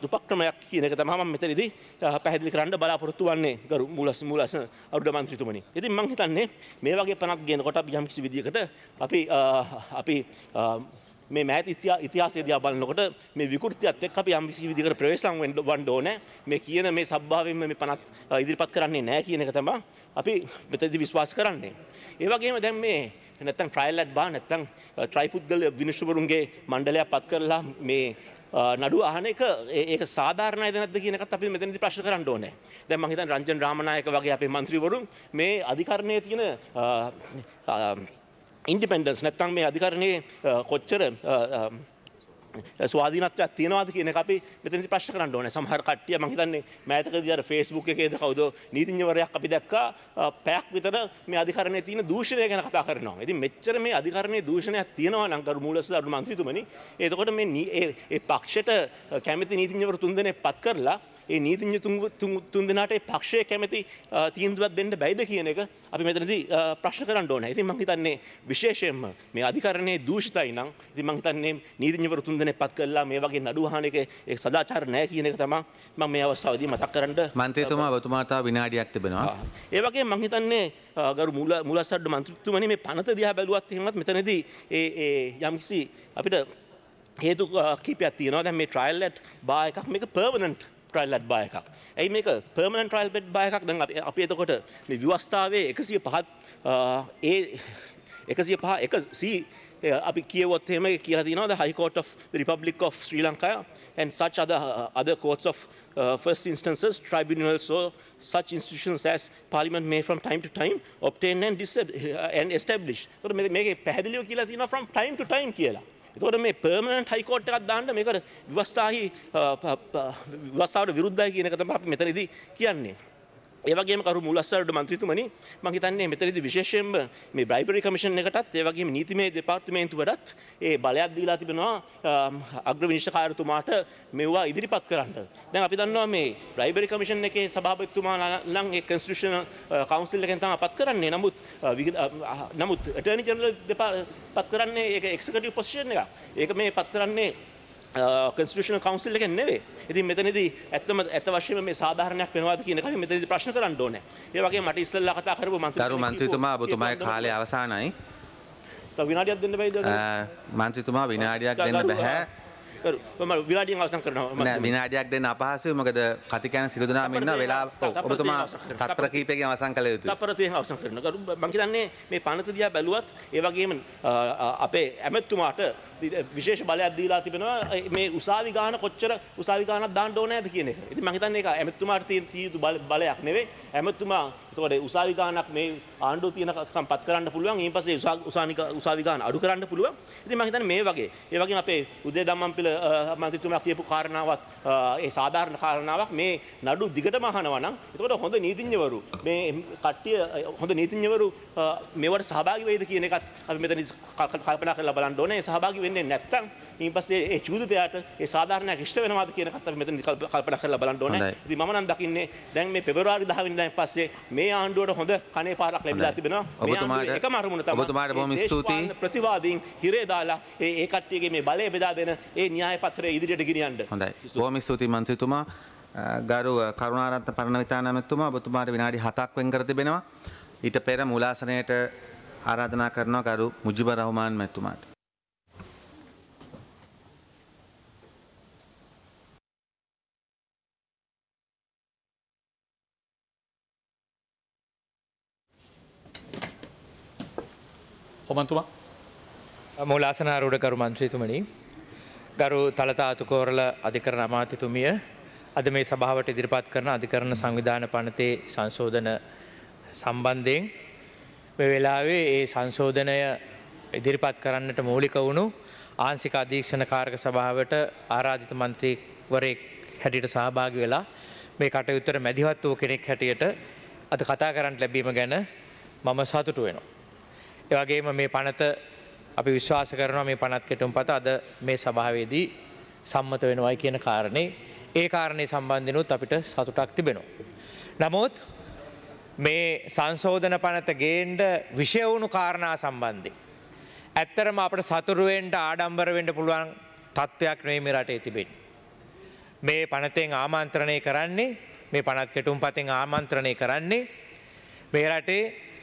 උපක්‍රමයක් කියන එක තමයි මම මෙතනදී පැහැදිලි කරන්න බලාපොරොත්තු වෙන්නේ ගරු මූලස් අරුඩ මන්ත්‍රීතුමනි. ඉතින් මම හිතන්නේ මේ වගේ පනක් ගෙනකොට අපි යම් කිසි විදියකට අපි මේ මෑත ඉතිහාසය දිහා බලනකොට මේ විකෘතියත් එක්ක අපි යම් කිසි විදියකට ප්‍රවේශම් වෙන්න ඕනේ. මේ කියන මේ සබ්භාවයෙන්ම මේ පනත් ඉදිරිපත් කරන්නේ නැහැ කියන එක තමයි අපි මෙතනදී විශ්වාස කරන්නේ. ඒ වගේම දැන් මේ නැත්තම් ට්‍රයිල් ඇට් බා නැත්තම් ට්‍රයිපුද්ගල විනිශ්චයවරුන්ගේ මණ්ඩලයක් පත් කරලා මේ නඩු අහන එක ඒක සාධාරණයිද නැද්ද කියන එකත් අපි මෙතනදී ප්‍රශ්න කරන්න ඕනේ. දැන් මම හිතන්නේ රංජන් රාමනායක වගේ අපේ മന്ത്രിවරුන් මේ අධිකරණයේ තියෙන ඉන්ඩිපෙන්ඩන්ස් නැත්තම් මේ අධිකරණයේ කොච්චර ස්වාධීනත්වයක් තියෙනවාද කියන එක අපි මෙතනදී ප්‍රශ්න කරන්න ඕනේ. සමහර කට්ටිය මම හිතන්නේ මෑතකදී අර Facebook එකේද කවුද නීතිඥවරයෙක් අපි දැක්කා පැයක් විතර මේ අධිකරණයේ තියෙන දූෂණය ගැන කතා කරනවා. ඉතින් මෙච්චර මේ අධිකරණයේ දූෂණයක් තියෙනවා නම් ගරු මූලස්ස අරු මන්ත්‍රීතුමනි එතකොට මේ ඒ පක්ෂයට කැමති නීතිඥවරු 3 දෙනෙක් පත් කරලා ඒ නීතිඥ තුන් දෙනාට ඒ පක්ෂයේ කැමති තීන්දුවක් දෙන්න බැයිද කියන එක අපි මෙතනදී ප්‍රශ්න කරන්න ඕනේ. ඉතින් මම හිතන්නේ විශේෂයෙන්ම මේ අධිකරණයේ දූෂිතයි නම් ඉතින් මම හිතන්නේ නීතිඥවරු 3 දෙනෙක් පත් කළා මේ වගේ නඩු අහන එක ඒක සදාචාර නැහැ කියන එක තමයි මම මේ අවස්ථාවේදී මතක් කරන්න.
මන්ත්‍රීතුමා ඔබතුමාට තව විනාඩියක් තිබෙනවා.
ඒ වගේම මම හිතන්නේ ගරු මූලස්සඩ මන්ත්‍රීතුමනි මේ පනත දිහා බැලුවත් එහෙමත් මෙතනදී ඒ යම්කිසි අපිට හේතු කීපයක් තියෙනවා. දැන් මේ ට්‍රයිල් ඇට් බා එකක් මේක පර්මනන්ට් ට්‍රයිල් ඇට් බා එකක්. ඇයි මේක පර්මනන්ට් ට්‍රයිල් ඇට් බා එකක්? දැන් අපි එතකොට මේ ව්‍යවස්ථාවේ 105 අපි කියවොත් එහෙම කියලා තියෙනවා the High Court of the Republic of Sri Lanka and such other courts of first instances, tribunals or such institutions as Parliament may from time to time obtain and establish. එතකොට මේකේ පැහැදිලිව කියලා තියෙනවා from time to time කියලා. එතකොට මේ පර්මනන්ට් හයි කෝට් එකක් දාන්න මේකට විවස්ථාවට විරුද්ධයි කියන එක තමයි අපි මෙතනදී කියන්නේ. ඒ වගේම කරු මූලස්සරට මන්ත්‍රීතුමනි මම හිතන්නේ මෙතනදී විශේෂයෙන්ම මේ බ්‍රයිබරි කමිෂන් එකටත් ඒ වගේම නීතිමය දෙපාර්තමේන්තුවටත් ඒ බලයක් දීලා තිබෙනවා අග්‍ර විනිශ්චයකාරතුමාට මෙවුවා ඉදිරිපත් කරන්න. දැන් අපි දන්නවා මේ බ්‍රයිබරි කමිෂන් එකේ සභාපතිතුමා නම් ඒ කොන්ස්ටිටියුෂනල් කවුන්සිල් එකෙන් තමයි පත් කරන්නේ. නමුත් ඇටර්නි ජනරල් පත් කරන්නේ ඒක එක්සිකියුටිව් පොසිෂන් එකක්. ඒක මේ පත් කරන්නේ කොන්ස්ටිටියුෂනල් කවුන්සිල් එකෙන් නෙවෙයි. ඉතින් මෙතනදී ඇත්ත වශයෙන්ම මේ සාධාරණයක් වෙනවාද කියන එක අපි මෙතනදී ප්‍රශ්න කරන්න ඕනේ. ඒ වගේම මට ඉස්සෙල්ලා කතා කරපු
මන්ත්‍රීතුමා ඔබතුමාගේ කාලය අවසానයි.
තව විනාඩියක් දෙන්න බැයිද?
මන්ත්‍රීතුමා විනාඩියක් දෙන්න බෑ.
මම විනාඩියක් අවසන් කරනවා.
නෑ විනාඩියක් දෙන්න අපහසුයි. මොකද කතිකයන් සිළු දෙනාම ඉන්නවා. වෙලාව ඔබතුමා තත්පර කීපයකින් අවසන් කළ යුතුයි.
තත්පර 30කින් අවසන් කරනවා. මම කියන්නේ මේ පනත දිහා බැලුවත් ඒ වගේම අපේ ඇමතුමාට විශේෂ බලයක් දීලා තිබෙනවා මේ උසාවි ගාන කොච්චර උසාවි ගානක් දාන්න ඕනේද කියන එක. ඉතින් මම හිතන්නේ ඒක ඇමතුමාට තියෙන තීතු බලයක් නෙවෙයි. ඇමතුමා එතකොට උසාවි ගානක් මේ ආණ්ඩුව තියෙනකම් පත් කරන්න පුළුවන්. ඊට පස්සේ උසාවි ගාන අඩු කරන්න පුළුවන්. ඉතින් මම හිතන්නේ මේ වගේ ඒ වගේම අපේ උදේ ධම්මන්පිල මන්ත්‍රීතුමා කියපු කාරණාවක් ඒ සාධාරණ කාරණාවක් මේ නඩු දිගටම අහනවා නම් එතකොට හොඳ නීතිඥවරු මේ කට්ටිය හොඳ නීතිඥවරු මේවට සහභාගී වෙයිද කියන එකත් අපි මෙතන කල්පනා කරලා බලන්න ඕනේ. සහභාගී වෙන්නේ නැත්නම් ඊට පස්සේ ඒ චූදිතයාට ඒ සාධාරණයක් ඉෂ්ට වෙනවාද කියන එකත් අපි මෙතන කල්පනා කරලා බලන්න ඕනේ. ඉතින් මම නම් දකින්නේ දැන් මේ පෙබරවාරි 10 වෙනිදාන් පස්සේ මේ ආණ්ඩුවට හොඳ කණේ පාරක් ලැබිලා තිබෙනවා. මේ ආණ්ඩුවේ එකම අරමුණ තමයි
ඔබතුමාට බොහොම ස්තුතියි.
ප්‍රතිවාදීන් හිරේ දාලා ඒ කට්ටියගේ මේ බලය බෙදා දෙන ඒ න්‍යාය පත්‍රය ඉදිරියට ගෙනියන්න.
හොඳයි. බොහොම ස්තුතියි මන්ත්‍රීතුමා. ගරු කරුණාරත්න පරණවිතාන මැතිතුමා ඔබතුමාට විනාඩි 7ක් වෙන් කර තිබෙනවා. ඊට පෙර මූලාසනයට ආරාධනා කරනවා ගරු මුජිබුර් රහ්මාන් මැතිතුමාට.
ඔබතුමා
මූලාසන ආරූඪ කරු මන්ත්‍රීතුමනි ගරු තලතා අතුකෝරළ අධිකරණ අමාත්‍යතුමිය අද මේ සභාවට ඉදිරිපත් කරන අධිකරණ සංවිධාන පනතේ සංශෝධන සම්බන්ධයෙන් මේ වෙලාවේ ඒ සංශෝධනය ඉදිරිපත් කරන්නට මූලික වුණු ආංශික අධීක්ෂණ කාරක සභාවට ආරාධිත මන්ත්‍රීවරයෙක් හැටියට සහභාගී වෙලා මේ කටයුත්තට මැදිහත් වූ කෙනෙක් හැටියට අද කතා කරන්න ලැබීම ගැන මම සතුටු වෙනවා. ඒ වගේම මේ පනත අපි විශ්වාස කරනවා මේ පනත් කෙටුම්පත අද මේ සභාවේදී සම්මත වෙනවයි කියන කාරණේ ඒ කාරණේ සම්බන්ධනොත් අපිට සතුටක් තිබෙනවා. නමුත් මේ සංශෝධන පනත ගේන්න විෂය වුණු කාරණා සම්බන්ධයෙන් ඇත්තරම අපිට සතුරු වෙන්න ආඩම්බර වෙන්න පුළුවන් තත්ත්වයක් නෙවෙයි මේ රටේ තිබෙන්නේ. මේ පනතෙන් ආමන්ත්‍රණය කරන්නේ මේ පනත් කෙටුම් පතෙන් ආමන්ත්‍රණය කරන්නේ මේ රටේ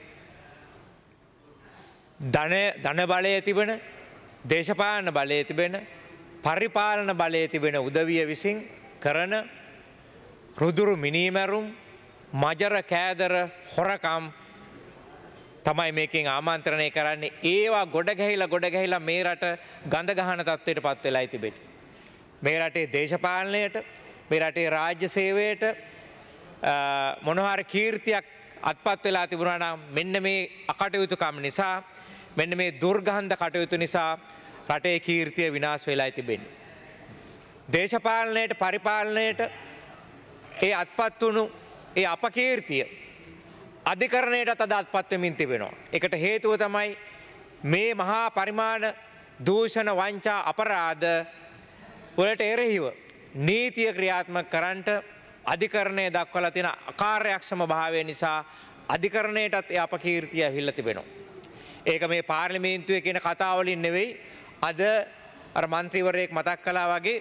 ධන බලය තිබෙන දේශපාලන බලය තිබෙන පරිපාලන බලය තිබෙන උදවිය විසින් කරන රුදුරු මිනීමැරුම් මජර කෑදර හොරකම් තමයි මේකෙන් ආමන්ත්‍රණය කරන්නේ ඒවා ගොඩගැහිලා මේ රට ගඳ ගහන තත්ත්වයට පත් වෙලා තිබෙන්නේ. මේ රටේ දේශපාලනයට මේ රටේ රාජ්‍ය සේවයට මොනවා හරි කීර්තියක් අත්පත් වෙලා තිබුණා නම් මෙන්න මේ අකටයුතුකම් නිසා මෙන්න මේ දුර්ගන්ධ කටයුතු නිසා රටේ කීර්තිය විනාශ වෙලා තිබෙන්නේ. දේශපාලනයට පරිපාලනයට ඒ අත්පත් වුණු ඒ අපකීර්තිය අධිකරණයටත් අද අත්පත් වෙමින් තිබෙනවා. ඒකට හේතුව තමයි මේ මහා පරිමාණ දූෂණ වංචා අපරාධ වලට එරෙහිව නීතිය ක්‍රියාත්මක කරන්නට අධිකරණය දක්වලා තියෙන අකාර්යක්ෂම භාවය නිසා අධිකරණයටත් ඒ අපකීර්තිය ඇවිල්ලා තිබෙනවා. ඒක මේ පාර්ලිමේන්තුවේ කියන කතාවලින් නෙවෙයි අද අර മന്ത്രിවරයෙක් මතක් කළා වගේ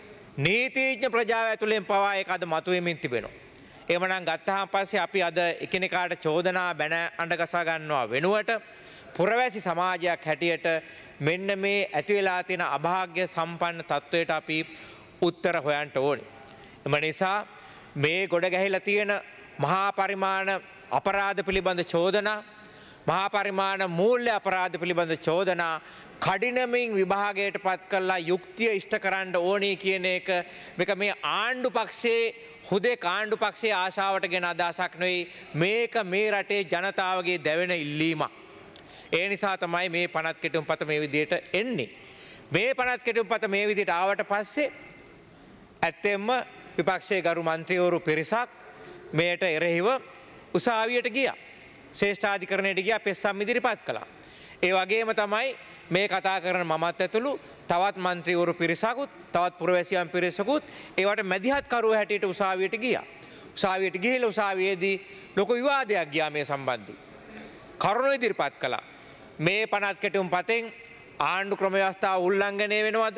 නීතිඥ ප්‍රජාව ඇතුළෙන් පවා ඒක අද මතුවෙමින් තිබෙනවා. එහෙමනම් ගත්තාම පස්සේ අපි අද එකිනෙකාට චෝදනා බැන අඬගසා ගන්නවා වෙනුවට පුරවැසි සමාජයක් හැටියට මෙන්න මේ ඇති වෙලා තියෙන අභාග්‍ය සම්පන්න තත්වයට අපි උත්තර හොයන්න ඕනේ. එම නිසා මේ ගොඩ ගැහිලා තියෙන මහා පරිමාණ අපරාධ පිළිබඳ චෝදනා මහා පරිමාණ මූල්‍ය අපරාධ පිළිබඳ චෝදනා කඩිනමින් විභාගයට පත් කරලා යුක්තිය ඉෂ්ට කරන්න ඕනේ කියන එක මේක මේ ආණ්ඩු පක්ෂයේ හුදේ කාණ්ඩු පක්ෂයේ ආශාවට ගෙන අදහසක් නෙවෙයි මේක මේ රටේ ජනතාවගේ දැවෙන ඉල්ලීමක්. ඒ නිසා තමයි මේ පනත් කෙටුම්පත මේ විදිහට එන්නේ. මේ පනත් කෙටුම්පත මේ විදිහට ආවට පස්සේ ඇත්තෙන්ම විපක්ෂයේ ගරු මන්ත්‍රීවරු පිරිසක් මේට එරෙහිව උසාවියට ගියා. ශ්‍රේෂ්ඨාධිකරණයට ගියා පෙස්සම් ඉදිරිපත් කළා. ඒ වගේම තමයි මේ කතා කරන මමත් ඇතුළු තවත් මන්ත්‍රීවරු පිරිසකුත් තවත් පුරවැසියන් පිරිසකුත් ඒවට මැදිහත් කරුවෝ හැටියට උසාවියට ගියා. උසාවියට ගිහිල්ලා උසාවියේදී ලොකු විවාදයක් ගියා මේ සම්බන්ධයෙන්. කරුණු ඉදිරිපත් කළා. මේ පනත් කෙටුම් පතෙන් ආණ්ඩු ක්‍රම ව්‍යවස්ථාව උල්ලංඝනය වෙනවද?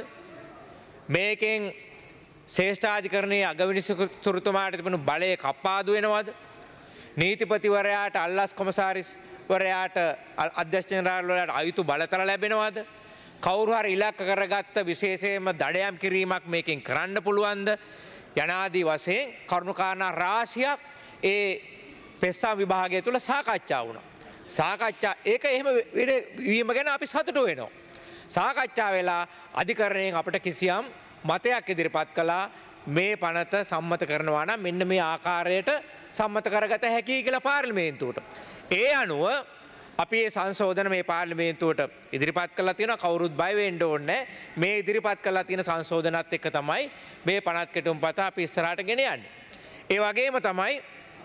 මේකෙන් ශ්‍රේෂ්ඨාධිකරණයේ අගවිනිසුතුරුතුමාට තිබුණු බලය කප්පාදු වෙනවද? නීතිපතිවරයාට අල්ලස් කොමසාරිස් වරයාට අධ්‍යක්ෂ ජනරාල්වරයාට අයුතු බලතල ලැබෙනවද? කවුරු හරි ඉලක්ක කරගත්ත විශේෂයෙන්ම දඩයම් කිරීමක් මේකෙන් කරන්න පුළුවන්ද? යනාදී වශයෙන් කරුණුකාරණා රාශියක් ඒ පෙස්සම් විභාගය තුළ සාකච්ඡා වුණා. සාකච්ඡා ඒක එහෙම වීම ගැන අපි සතුටු වෙනවා. සාකච්ඡා වෙලා අධිකරණයෙන් අපිට කිසියම් මතයක් ඉදිරිපත් කළා මේ පනත සම්මත කරනවා නම් මෙන්න මේ ආකාරයට සම්මත කරගත හැකියි කියලා පාර්ලිමේන්තුවට. ඒ අනුව අපි මේ සංශෝධන මේ පාර්ලිමේන්තුවට ඉදිරිපත් කළා තියෙනවා. කවුරුත් බය වෙන්න ඕනේ මේ ඉදිරිපත් කළා තියෙන සංශෝධනත් එක්ක තමයි මේ පනත් කෙටුම්පත අපි ඉස්සරහට ගෙන යන්නේ. ඒ වගේම තමයි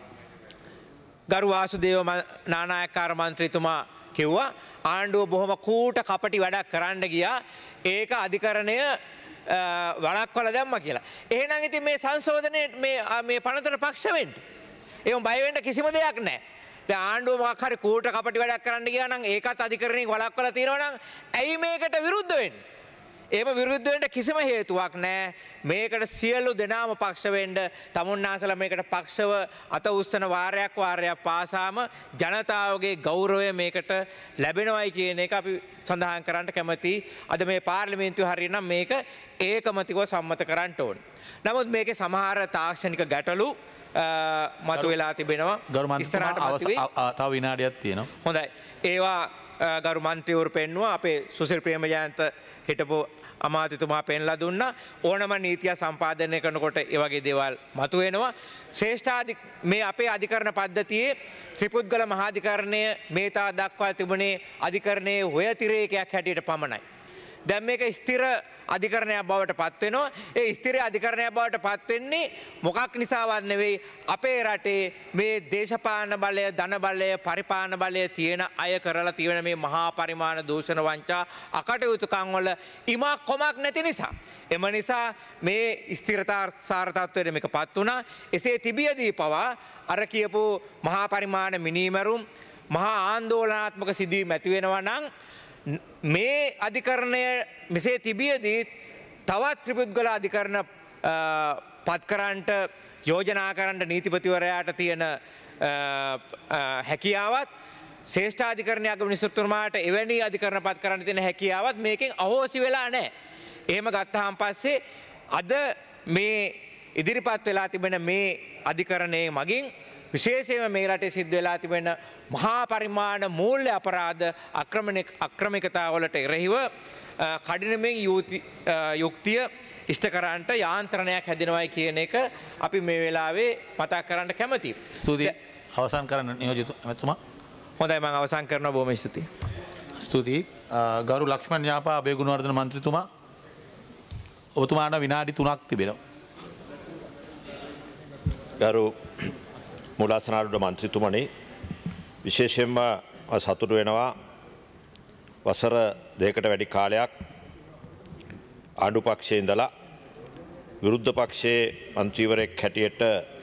ගරු වාසුදේව නානායක්කාර මන්ත්‍රීතුමා කිව්වා ආණ්ඩුව බොහොම කූට කපටි වැඩක් කරන්න ගියා. ඒක අධිකරණය වළක්වලා දැම්මා කියලා. එහෙනම් ඉතින් මේ සංශෝධනයේ මේ පනතට පක්ෂ වෙන්න. ඒව බය වෙන්න කිසිම දෙයක් නැහැ. දැන් ආණ්ඩුව මොකක් හරි කූට කපටි වැඩක් කරන්න ගියා නම් ඒකත් අධිකරණයෙන් වළක්වලා තියෙනවා නම් ඇයි මේකට විරුද්ධ වෙන්නේ? එහෙම විරුද්ධ වෙන්න කිසිම හේතුවක් නැහැ. මේකට සියලු දෙනාම පක්ෂ වෙන්න තමුන්නාසලා මේකට පක්ෂව අත උස්සන වාරයක් පාසාම ජනතාවගේ ගෞරවය මේකට ලැබෙනවයි කියන එක අපි සඳහන් කරන්න කැමතියි. අද මේ පාර්ලිමේන්තුවේ හරියනම් මේක ඒකමතිකව සම්මත කරන්න ඕනේ. නමුත් මේකේ සමහර තාක්ෂණික ගැටලු මතු වෙලා තිබෙනවා.
තව විනාඩියක් තියෙනවා.
හොඳයි. ඒවා ගරු මන්ත්‍රීවරු පෙන්නුවා. අපේ සුසිල් ප්‍රේමජයන්ත හිටපු අමාත්‍යතුමා පෙන්ලා දුන්නා. ඕනම නීතිය සම්පාදනය කරනකොට ඒ වගේ දේවල් මතුවෙනවා. මේ අපේ අධිකරණ පද්ධතියේ ත්‍රිපුද්ගල මහාධිකරණය මේ තා දක්වා තිබුණේ අධිකරණයේ හොය තිරේකයක් හැටියට පමණයි. දැන් මේක ස්ථිර අධිකරණයක් බවට පත් වෙනවා. ඒ ස්ථිර අධිකරණයක් බවට පත් වෙන්නේ මොකක් නිසාවත් නෙවෙයි අපේ රටේ මේ දේශපාලන බලය, ධන බලය, පරිපාලන බලය තියෙන අය කරලා තියෙන මේ මහා පරිමාණ දූෂණ වංචා අකටයුතුකම් වල ඉමක් කොමක් නැති නිසා. එම නිසා මේ ස්ථිරතා සාර තත්ත්වයට මේකපත් වුණා. එසේ තිබියදී පවා අර කියපු මහා පරිමාණ මිනීමරුම් මහා ආందోලනාත්මක සිදුවීම් ඇති වෙනවා නම් මේ අධිකරණය මෙසේ තිබියදී තවත් ත්‍රිපුද්ගල අධිකරණ පත්කරන්ට යෝජනා කරන්න නීතිපතිවරයාට තියෙන හැකියාවත් ශේෂ්ඨාධිකරණයක් මිනිස්සුතුමාට එවැනි අධිකරණ පත් කරන්න තියෙන හැකියාවත් මේකෙන් අහෝසි වෙලා නැහැ. එහෙම ගත්තාන් පස්සේ අද මේ ඉදිරිපත් වෙලා තිබෙන මේ අධිකරණයේ මගින් විශේෂයෙන්ම මේ රටේ සිද්ධ වෙලා තිබෙන මහා පරිමාණ මූල්‍ය අපරාධ අක්‍රමිකතාවලට එරෙහිව කඩිනමින් යුක්තිය ඉෂ්ට කරන්නට යාන්ත්‍රණයක් හැදෙනවයි කියන එක අපි මේ වෙලාවේ මතක් කරන්න කැමතියි.
ස්තුතියි. අවසන් කරන්න නියෝජිත ඇමතුමා.
හොඳයි මම අවසන් කරනවා බොහොම ස්තුතියි.
ස්තුතියි. ගරු ලක්ෂ්මන් යාපා අබේගුණවර්ධන මන්ත්‍රීතුමා ඔබතුමාට විනාඩි 3ක් තිබෙනවා.
ගරු මුලාසනාරුඩ මන්ත්‍රීතුමනි විශේෂයෙන්ම සතුටු වෙනවා වසර දෙකකට වැඩි කාලයක් ආණ්ඩු පක්ෂයේ ඉඳලා විරුද්ධ පක්ෂයේ මන්ත්‍රීවරයෙක් හැටියට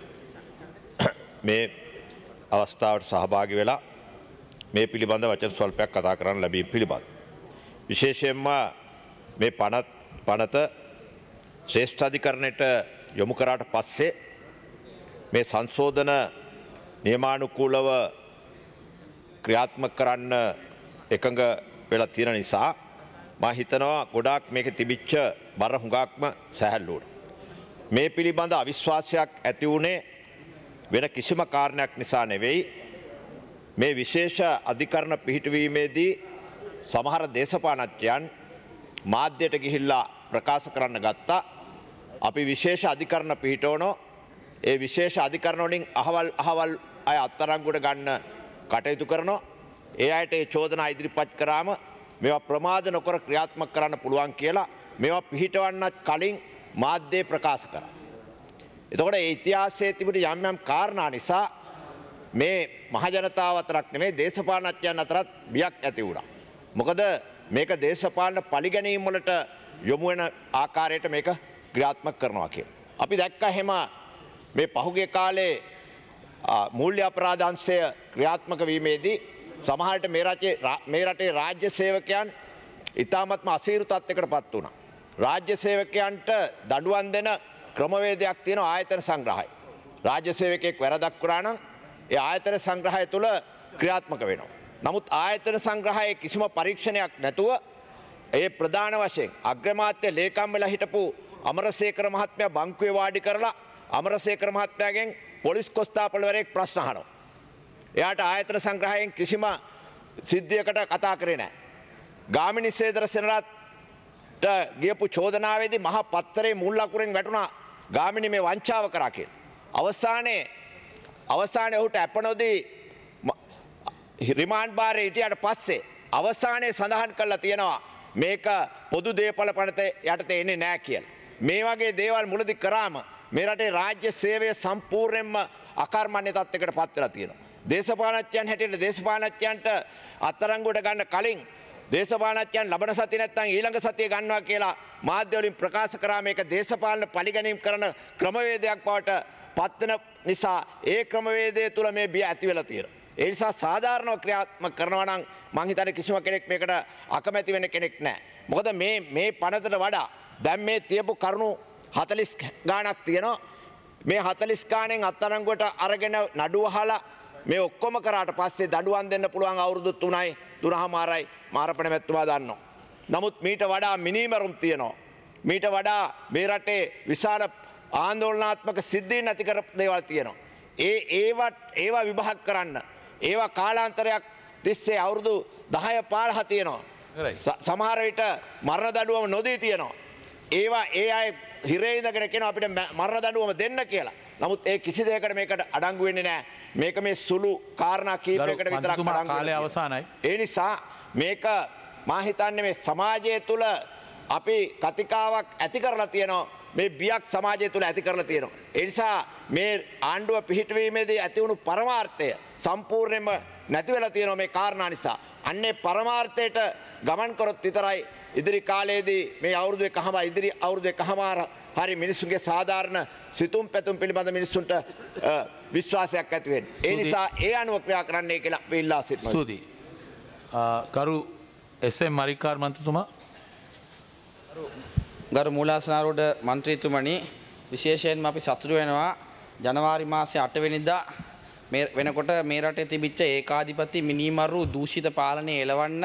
මේ අවස්ථාවට සහභාගී වෙලා මේ පිළිබඳ වචන ස්වල්පයක් කතා කරන්න ලැබීම පිළිබඳ. විශේෂයෙන්ම මේ පනත ශ්‍රේෂ්ඨාධිකරණයට යොමු කරාට පස්සේ මේ සංශෝධන නියමානුකූලව ක්‍රියාත්මක කරන්න එකඟ වෙලා තියෙන නිසා මා හිතනවා ගොඩාක් මේක තිබිච්ච බර හුඟක්ම සැහැල්ලුවට. මේ පිළිබඳ අවිශ්වාසයක් ඇති වුණේ වෙන කිසිම කාරණයක් නිසා නෙවෙයි. මේ විශේෂ අධිකරණ පිහිටවීමේදී සමහර දේශපාලනඥයන් මාධ්‍යයට ගිහිල්ලා ප්‍රකාශ කරන්න ගත්තා. අපි විශේෂ අධිකරණ පිහිටවනෝ ඒ විශේෂ අධිකරණ වලින් අහවල් අය අත්අඩංගුවට ගන්න කටයුතු කරනවා. ඒ අයට ඒ චෝදනා ඉදිරිපත් කරාම මේවා ප්‍රමාද නොකර ක්‍රියාත්මක කරන්න පුළුවන් කියලා මේවා පිහිටවන්නත් කලින් මාධ්‍යයේ ප්‍රකාශ කරා. එතකොට ඒ ඉතිහාසයේ තිබුණු යම් යම් කාරණා නිසා මේ මහජනතාව අතරක් නෙමෙයි දේශපාලනඥයන් අතරත් බියක් ඇති වුණා. මොකද මේක දේශපාලන පරිගැනීම් වලට යොමු වෙන ආකාරයට මේක ක්‍රියාත්මක කරනවා කියලා. අපි දැක්කා එහෙම මේ පහුගිය කාලේ මූල්‍ය අපරාධ අංශය ක්‍රියාත්මක වීමේදී සමහරට මේ රටේ රාජ්‍ය සේවකයන් ඉතාමත්ම අසීරු තත්ත්වයකට පත් වුණා. රාජ්‍ය සේවකයන්ට දඬුවම් දෙන ක්‍රමවේදයක් තියෙන ආයතන සංග්‍රහය. රාජ්‍ය සේවකයෙක් වැරදක් කරා නම් ඒ ආයතන සංග්‍රහය තුළ ක්‍රියාත්මක වෙනවා. නමුත් ආයතන සංග්‍රහයේ කිසිම පරීක්ෂණයක් නැතුව ඒ ප්‍රධාන වශයෙන් අග්‍රාමාත්‍ය ලේකම් වෙලා හිටපු අමරසේකර මහත්මයා බංකුවේ වාඩි කරලා අමරසේකර මහත්මයාගෙන් පොලිස් කොස්තාපල්වරයෙක් ප්‍රශ්න අහනවා. එයාට ආයතන සංග්‍රහයෙන් කිසිම සිද්ධියකට කතා කරේ නැහැ. ගාමිණී සේදර සෙනරත්ට ගියපු චෝදනාවේදී මහා පත්තරේ මුල් ලකුරෙන් වැටුණා ගාමිණී මේ වංචාව කරා කියලා. අවසානයේ ඔහුට අපනොදී රිමාන්ඩ් බාරේ හිටියට පස්සේ අවසානයේ සඳහන් කරලා තියෙනවා මේක පොදු දේපල පනත යටතේ එන්නේ නැහැ කියලා. මේ වගේ දේවල් මුලදී කරාම මේ රටේ රාජ්‍ය සේවය සම්පූර්ණයෙන්ම අකර්මණ්‍ය තත්යකට පත් වෙලා තියෙනවා. දේශපාලනඥයන් හැටියට දේශපාලනඥයන්ට අත්අඩංගුවට ගන්න කලින් දේශපාලනඥයන් ලබන සතිය නැත්නම් ඊළඟ සතිය ගන්නවා කියලා මාධ්‍ය වලින් ප්‍රකාශ කරා මේක දේශපාලන පරිගැනීම් කරන ක්‍රමවේදයක් බවට පත්වන නිසා ඒ ක්‍රමවේදය තුළ මේ බිය ඇති වෙලා තියෙනවා. ඒ නිසා සාධාරණව ක්‍රියාත්මක කරනවා නම් මං හිතන්නේ කිසිම කෙනෙක් මේකට අකමැති වෙන කෙනෙක් නැහැ. මොකද මේ පනතට වඩා දැන් මේ තියපු කරුණු 40 ගාණක් තියෙනවා. මේ 40 ගාණෙන් අත්අඩංගුවට අරගෙන නඩුව අහලා මේ ඔක්කොම කරාට පස්සේ දඩුවම් දෙන්න පුළුවන් අවුරුදු 3යි 3මාරයි මාරපණ මැතිතුමා දන්නවා. නමුත් මීට වඩා මිනීමරුම් තියෙනවා. මීට වඩා මේ රටේ විශාල ආందోලනාත්මක සිද්ධීන් ඇති කර දේවල් තියෙනවා. ඒවා විභාග කරන්න ඒවා කාලාන්තරයක් තිස්සේ අවුරුදු 10 15 තියෙනවා. සමහර විට මරණ දඬුවම නොදී තියෙනවා. ඒවා ඒ අය හිරේ ඉඳගෙන කියනවා අපිට මරණ දඬුවම දෙන්න කියලා. නමුත් ඒ කිසි දෙයකට මේකට අඩංගු වෙන්නේ නැහැ. මේක මේ සුළු කාරණා කීපයකට විතරක් අඩංගු
කාලය අවසానයි.
ඒ නිසා මේක මා හිතන්නේ මේ සමාජය තුළ අපි කතිකාවක් ඇති කරලා තියෙනවා. මේ බියක් සමාජය තුළ ඇති කරලා තියෙනවා. ඒ නිසා මේ ආණ්ඩුව පිහිටවීමේදී ඇති වුණු පරමාර්ථය සම්පූර්ණයෙන්ම නැති වෙලා තියෙනවා මේ කාරණා නිසා. අන්නේ පරමාර්ථයට ගමන් කරොත් විතරයි ඉදිරි කාලයේදී මේ අවුරුදු ඉදිරි අවුරුදු එකමාර හරි මිනිසුන්ගේ සාධාරණ සිතුම් පැතුම් පිළිබඳ මිනිසුන්ට විශ්වාසයක් ඇති වෙන්නේ. ඒ නිසා ඒ අනුව ක්‍රියා කරන්නයි කියලා අපි ඉල්ලා සිටිනවා.
ස්තුතියි. ගරු එස්.එම්. මරිකාර් මන්ත්‍රීතුමා.
ගරු මූලාසනාරූඪ මන්ත්‍රීතුමනි විශේෂයෙන්ම අපි සතුටු වෙනවා ජනවාරි මාසේ 8 වෙනිදා මේ වෙනකොට මේ රටේ තිබිච්ච ඒකාධිපති මිනිමරු දූෂිත පාලනය එළවන්න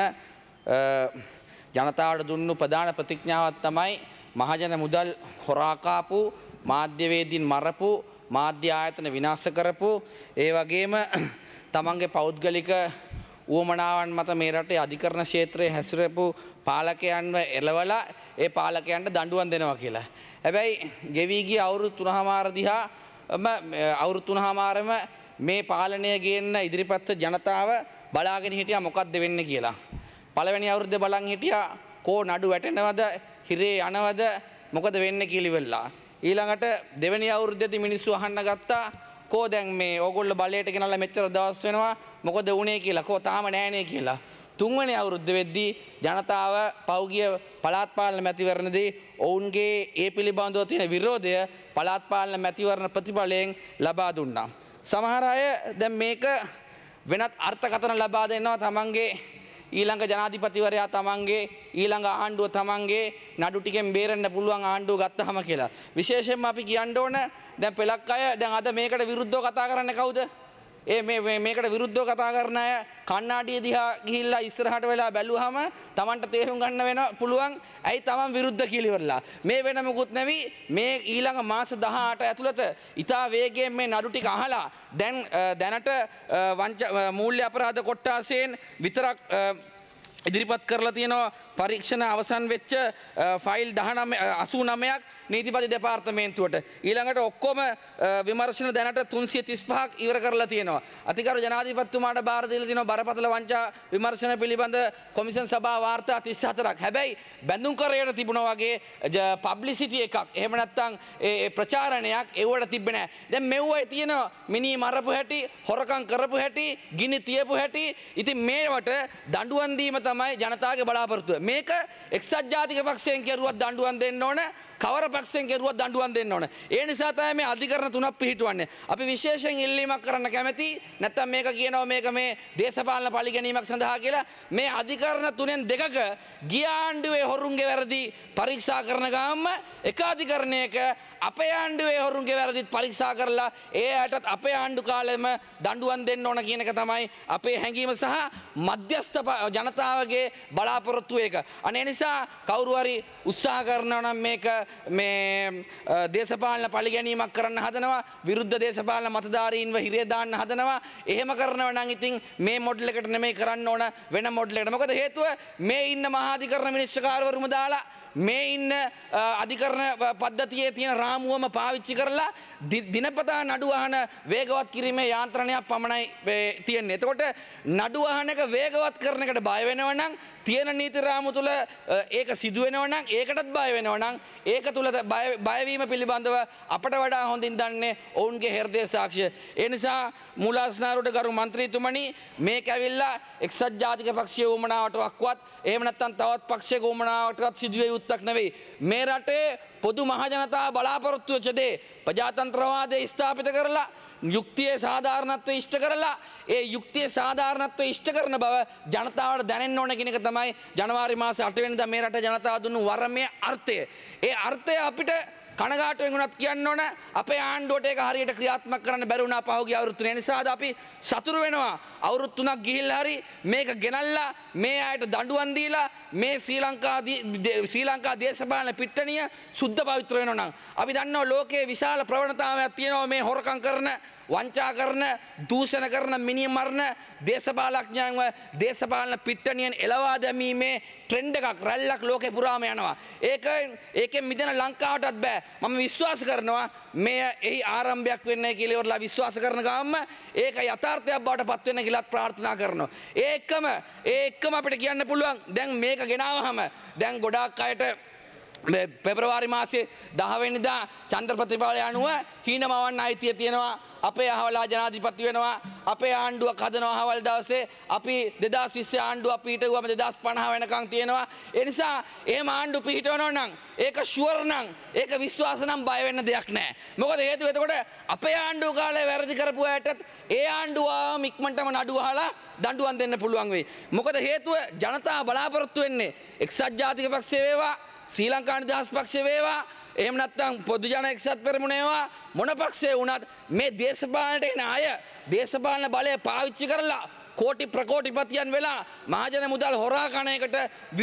ජනතාවට දුන්නු ප්‍රධාන ප්‍රතිඥාවක් තමයි මහජන මුදල් හොරා කාපු මාධ්‍යවේදීන් මරපු මාධ්‍ය ආයතන විනාශ කරපු ඒ වගේම තමන්ගේ පෞද්ගලික උවමනාවන් මත මේ රටේ අධිකරණ ක්ෂේත්‍රයේ හැසිරෙපු පාලකයන්ව එළවලා ඒ පාලකයන්ට දඬුවම් දෙනවා කියලා. හැබැයි ගෙවි ගිය අවුරුදු 3මාර දිහා අවුරුදු 3මාරම මේ පාලනය ගේන්න ඉදිරිපත් ජනතාව බලාගෙන හිටියා මොකක්ද වෙන්නේ කියලා. පළවෙනි අවුරුද්දේ බලන් හිටියා කෝ නඩු වැටෙනවද හිරේ යනවද මොකද වෙන්නේ කියලා ඉවරලා. ඊළඟට දෙවෙනි අවුරුද්දේදී මිනිස්සු අහන්න ගත්තා කෝ දැන් මේ ඕගොල්ලෝ බලයට ගෙනල්ලා මෙච්චර දවස් වෙනවා මොකද වුනේ කියලා කෝ තාම නෑනේ කියලා. තුන්වෙනි අවුරුද්ද වෙද්දී ජනතාව පෞගිය පළාත් පාලන මැතිවරණදී ඔවුන්ගේ ඒ පිළිබඳව තියෙන විරෝධය පළාත් පාලන මැතිවරණ ප්‍රතිඵලයෙන් ලබා දුන්නා. සමහර අය දැන් මේක වෙනත් අර්ථකථන ලබා දෙනවා තමන්ගේ ඊළඟ ජනාධිපතිවරයා තමන්ගේ ඊළඟ ආණ්ඩුව තමන්ගේ නඩු ටිකෙන් බේරෙන්න පුළුවන් ආණ්ඩුව ගත්තහම කියලා. විශේෂයෙන්ම අපි කියන්න ඕන දැන් පෙලක් අය දැන් අද මේකට විරුද්ධව කතා කරන්නේ කවුද? මේකට විරුද්ධව කතා කරන අය කණ්ණාඩිය දිහා ගිහිල්ලා ඉස්සරහට වෙලා බැලුවාම Tamanට තේරුම් ගන්න වෙන පුළුවන් ඇයි Taman විරුද්ධ කියලා ඉවරලා. මේ වෙන මොකුත් නෙවි මේ ඊළඟ මාස 18 ඇතුළත ඉතා වේගයෙන් මේ නඩු ටික අහලා දැනට මූල්‍ය අපරාධ කොට්ටාසයෙන් විතරක් ඉදිරිපත් කරලා තියෙනවා පරීක්ෂණ අවසන් වෙච්ච ෆයිල් 89ක් නීතිපති දෙපාර්තමේන්තුවට. ඊළඟට ඔක්කොම විමර්ශන දැනට 335ක් ඉවර කරලා තියෙනවා. අතිගරු ජනාධිපතිතුමාට බාර දීලා තියෙනවා බරපතල වංචා විමර්ශන පිළිබඳ කොමිෂන් සභා වාර්තා 34ක්. හැබැයි බැඳුම් කරයට තිබුණා වගේ පබ්ලිසිටි එකක් එහෙම නැත්නම් ප්‍රචාරණයක් ඒවට තිබ්බේ නැහැ. දැන් මෙව්වයි තියෙනවා මිනි මරපු හැටි, හොරකම් කරපු හැටි, ගිනි තියපු හැටි. ඉතින් මේවට දඬුවම් දීම තමයි ජනතාවගේ බලාපොරොත්තුව. මේක එක්සත් ජාතික පක්ෂයෙන් කෙරුවත් දඬුවම් දෙන්න ඕන, කවර පක්ෂයෙන් කෙරුවත් දඬුවම් දෙන්න ඕන. ඒ නිසා තමයි මේ අධිකරණ තුනක් පිහිටවන්නේ. අපි විශේෂයෙන් ඉල්ලීමක් කරන්න කැමැති. නැත්තම් මේක කියනවා මේක මේ දේශපාලන පරිගැනීමක් සඳහා කියලා. මේ අධිකරණ තුනෙන් දෙකක ගිය ආණ්ඩුවේ හොරුන්ගේ වැරදි පරීක්ෂා කරන ගාම එක අධිකරණයක අපේ ආණ්ඩුවේ හොරුන්ගේ වැරදිත් පරීක්ෂා කරලා ඒ අයටත් අපේ ආණ්ඩු කාලෙම දඬුවම් දෙන්න ඕන කියන එක තමයි අපේ හැඟීම සහ මධ්‍යස්ථ ජනතාවගේ බලාපොරොත්තු එක. අනේ නිසා කවුරු හරි උත්සාහ කරනවා නම් මේක මේ දේශපාලන පරිගැනීමක් කරන්න හදනවා, විරුද්ධ දේශපාලන මතධාරීන්ව හිරේ දාන්න හදනවා. එහෙම කරනවා නම් ඉතින් මේ මොඩල් එකට නෙමෙයි කරන්න ඕන වෙන මොඩල් එකට. මොකද හේතුව මේ ඉන්න මහා අධිකරණ විනිශ්චයකාරවරුම දාලා මේ ඉන්න අධිකරණ පද්ධතියේ තියෙන රාමුවම පාවිච්චි කරලා දිනපතා නඩු අහන වේගවත් කිරීමේ යාන්ත්‍රණයක් පමණයි තියෙන්නේ. එතකොට නඩු අහන එක වේගවත් කරන එකට බය වෙනවා නම් තියෙන නීති රාමු තුල ඒක සිදු වෙනවා නම් ඒකටත් බය වෙනවා නම් ඒක තුල බයවීම පිළිබඳව අපට වඩා හොඳින් දන්නේ ඔවුන්ගේ හෘදය සාක්ෂිය. ඒ නිසා මූලාසනාරුවට ගරු මන්ත්‍රීතුමනි මේක ඇවිල්ලා එක්සත් ජාතික පක්ෂයේ උමනාවටවත් එහෙම නැත්නම් තවත් පක්ෂයක උමනාවටවත් සිදුවේ යුත්තක් නෙවෙයි. මේ රටේ පොදු මහජනතාව බලාපොරොත්තු වෙච්ච දේ ප්‍රජාතන්ත්‍රවාදය ස්ථාපිත කරලා යුක්තියේ සාධාරණත්වය ඉෂ්ට කරලා ඒ යුක්තියේ සාධාරණත්වය ඉෂ්ට කරන බව ජනතාවට දැනෙන්න ඕන කියන එක තමයි ජනවාරි මාසේ 8 වෙනිදා මේ රට ජනතාව දුන්නු වරමේ අර්ථය. ඒ අර්ථය අපිට කනගාටුවෙන් උනත් කියන්න ඕන අපේ ආණ්ඩුවට ඒක හරියට ක්‍රියාත්මක කරන්න බැරි වුණා පහුගිය අවුරුදු 3 නිසාද අපි සතුරු වෙනවා. අවුරුදු 3ක් ගිහිල්ලා හරි මේක ගෙනල්ලා මේ අයට දඬුවම් දීලා මේ ශ්‍රී ලංකා දේශපාලන පිට්ටනිය සුද්ධ පවිත්‍ර වෙනවා නම් අපි දන්නවා ලෝකයේ විශාල ප්‍රවණතාවයක් තියෙනවා මේ හොරකම් කරන, වංචා කරන, දූෂණ කරන, මිනිහ මරණ දේශපාලඥයන්ව දේශපාලන පිට්ටනියෙන් එලවා දැමීමේ ට්‍රෙන්ඩ් එකක් රැල්ලක් ලෝකේ පුරාම යනවා. ඒකෙන් මිදෙන ලංකාවටත් බෑ. මම විශ්වාස කරනවා මේ එහි ආරම්භයක් වෙන්නේ කියලා ඉවරලා විශ්වාස කරන ගාම ඒක යථාර්ථයක් බවට පත් වෙන්න කියලා ප්‍රාර්ථනා කරනවා. ඒ එක්කම අපිට කියන්න පුළුවන් දැන් මේක ගෙනාවහම දැන් ගොඩාක් අයට පෙබරවාරි මාසේ 10 වෙනිදා චන්ද්‍ර ප්‍රතිඵලය අනුව හීනමවන්න අයිතිය තියෙනවා. අපේ අහවලා ජනාධිපති වෙනවා. අපේ ආණ්ඩුවක් හදනවා අහවල් දවසේ. අපි 2020 ආණ්ඩුව පිහිටුවම 2050 වෙනකන් තියෙනවා. ඒ නිසා එහෙම ආණ්ඩු පිහිටවනවා නම් ඒක ෂුවර් නම් ඒක විශ්වාස නම් බය වෙන්න දෙයක් නැහැ. මොකද හේතුව එතකොට අපේ ආණ්ඩුව කාලේ වැරදි කරපු අයටත් ඒ ආණ්ඩුව ඉක්මනටම නඩුව අහලා දඬුවම් දෙන්න පුළුවන් වෙයි. මොකද හේතුව ජනතාව බලාපොරොත්තු වෙන්නේ එක්සත් ජාතික පක්ෂය වේවා ශ්‍රී ලංකා නිදහස් පක්ෂය වේවා එහෙම නැත්නම් පොදු ජන එක්සත් පෙරමුණේවා මොන පක්ෂේ වුණත් මේ දේශපාලනට එන අය දේශපාලන බලය පාවිච්චි කරලා කෝටි ප්‍රකෝටිපතියන් වෙලා මහජන මුදල් හොරා කන එකට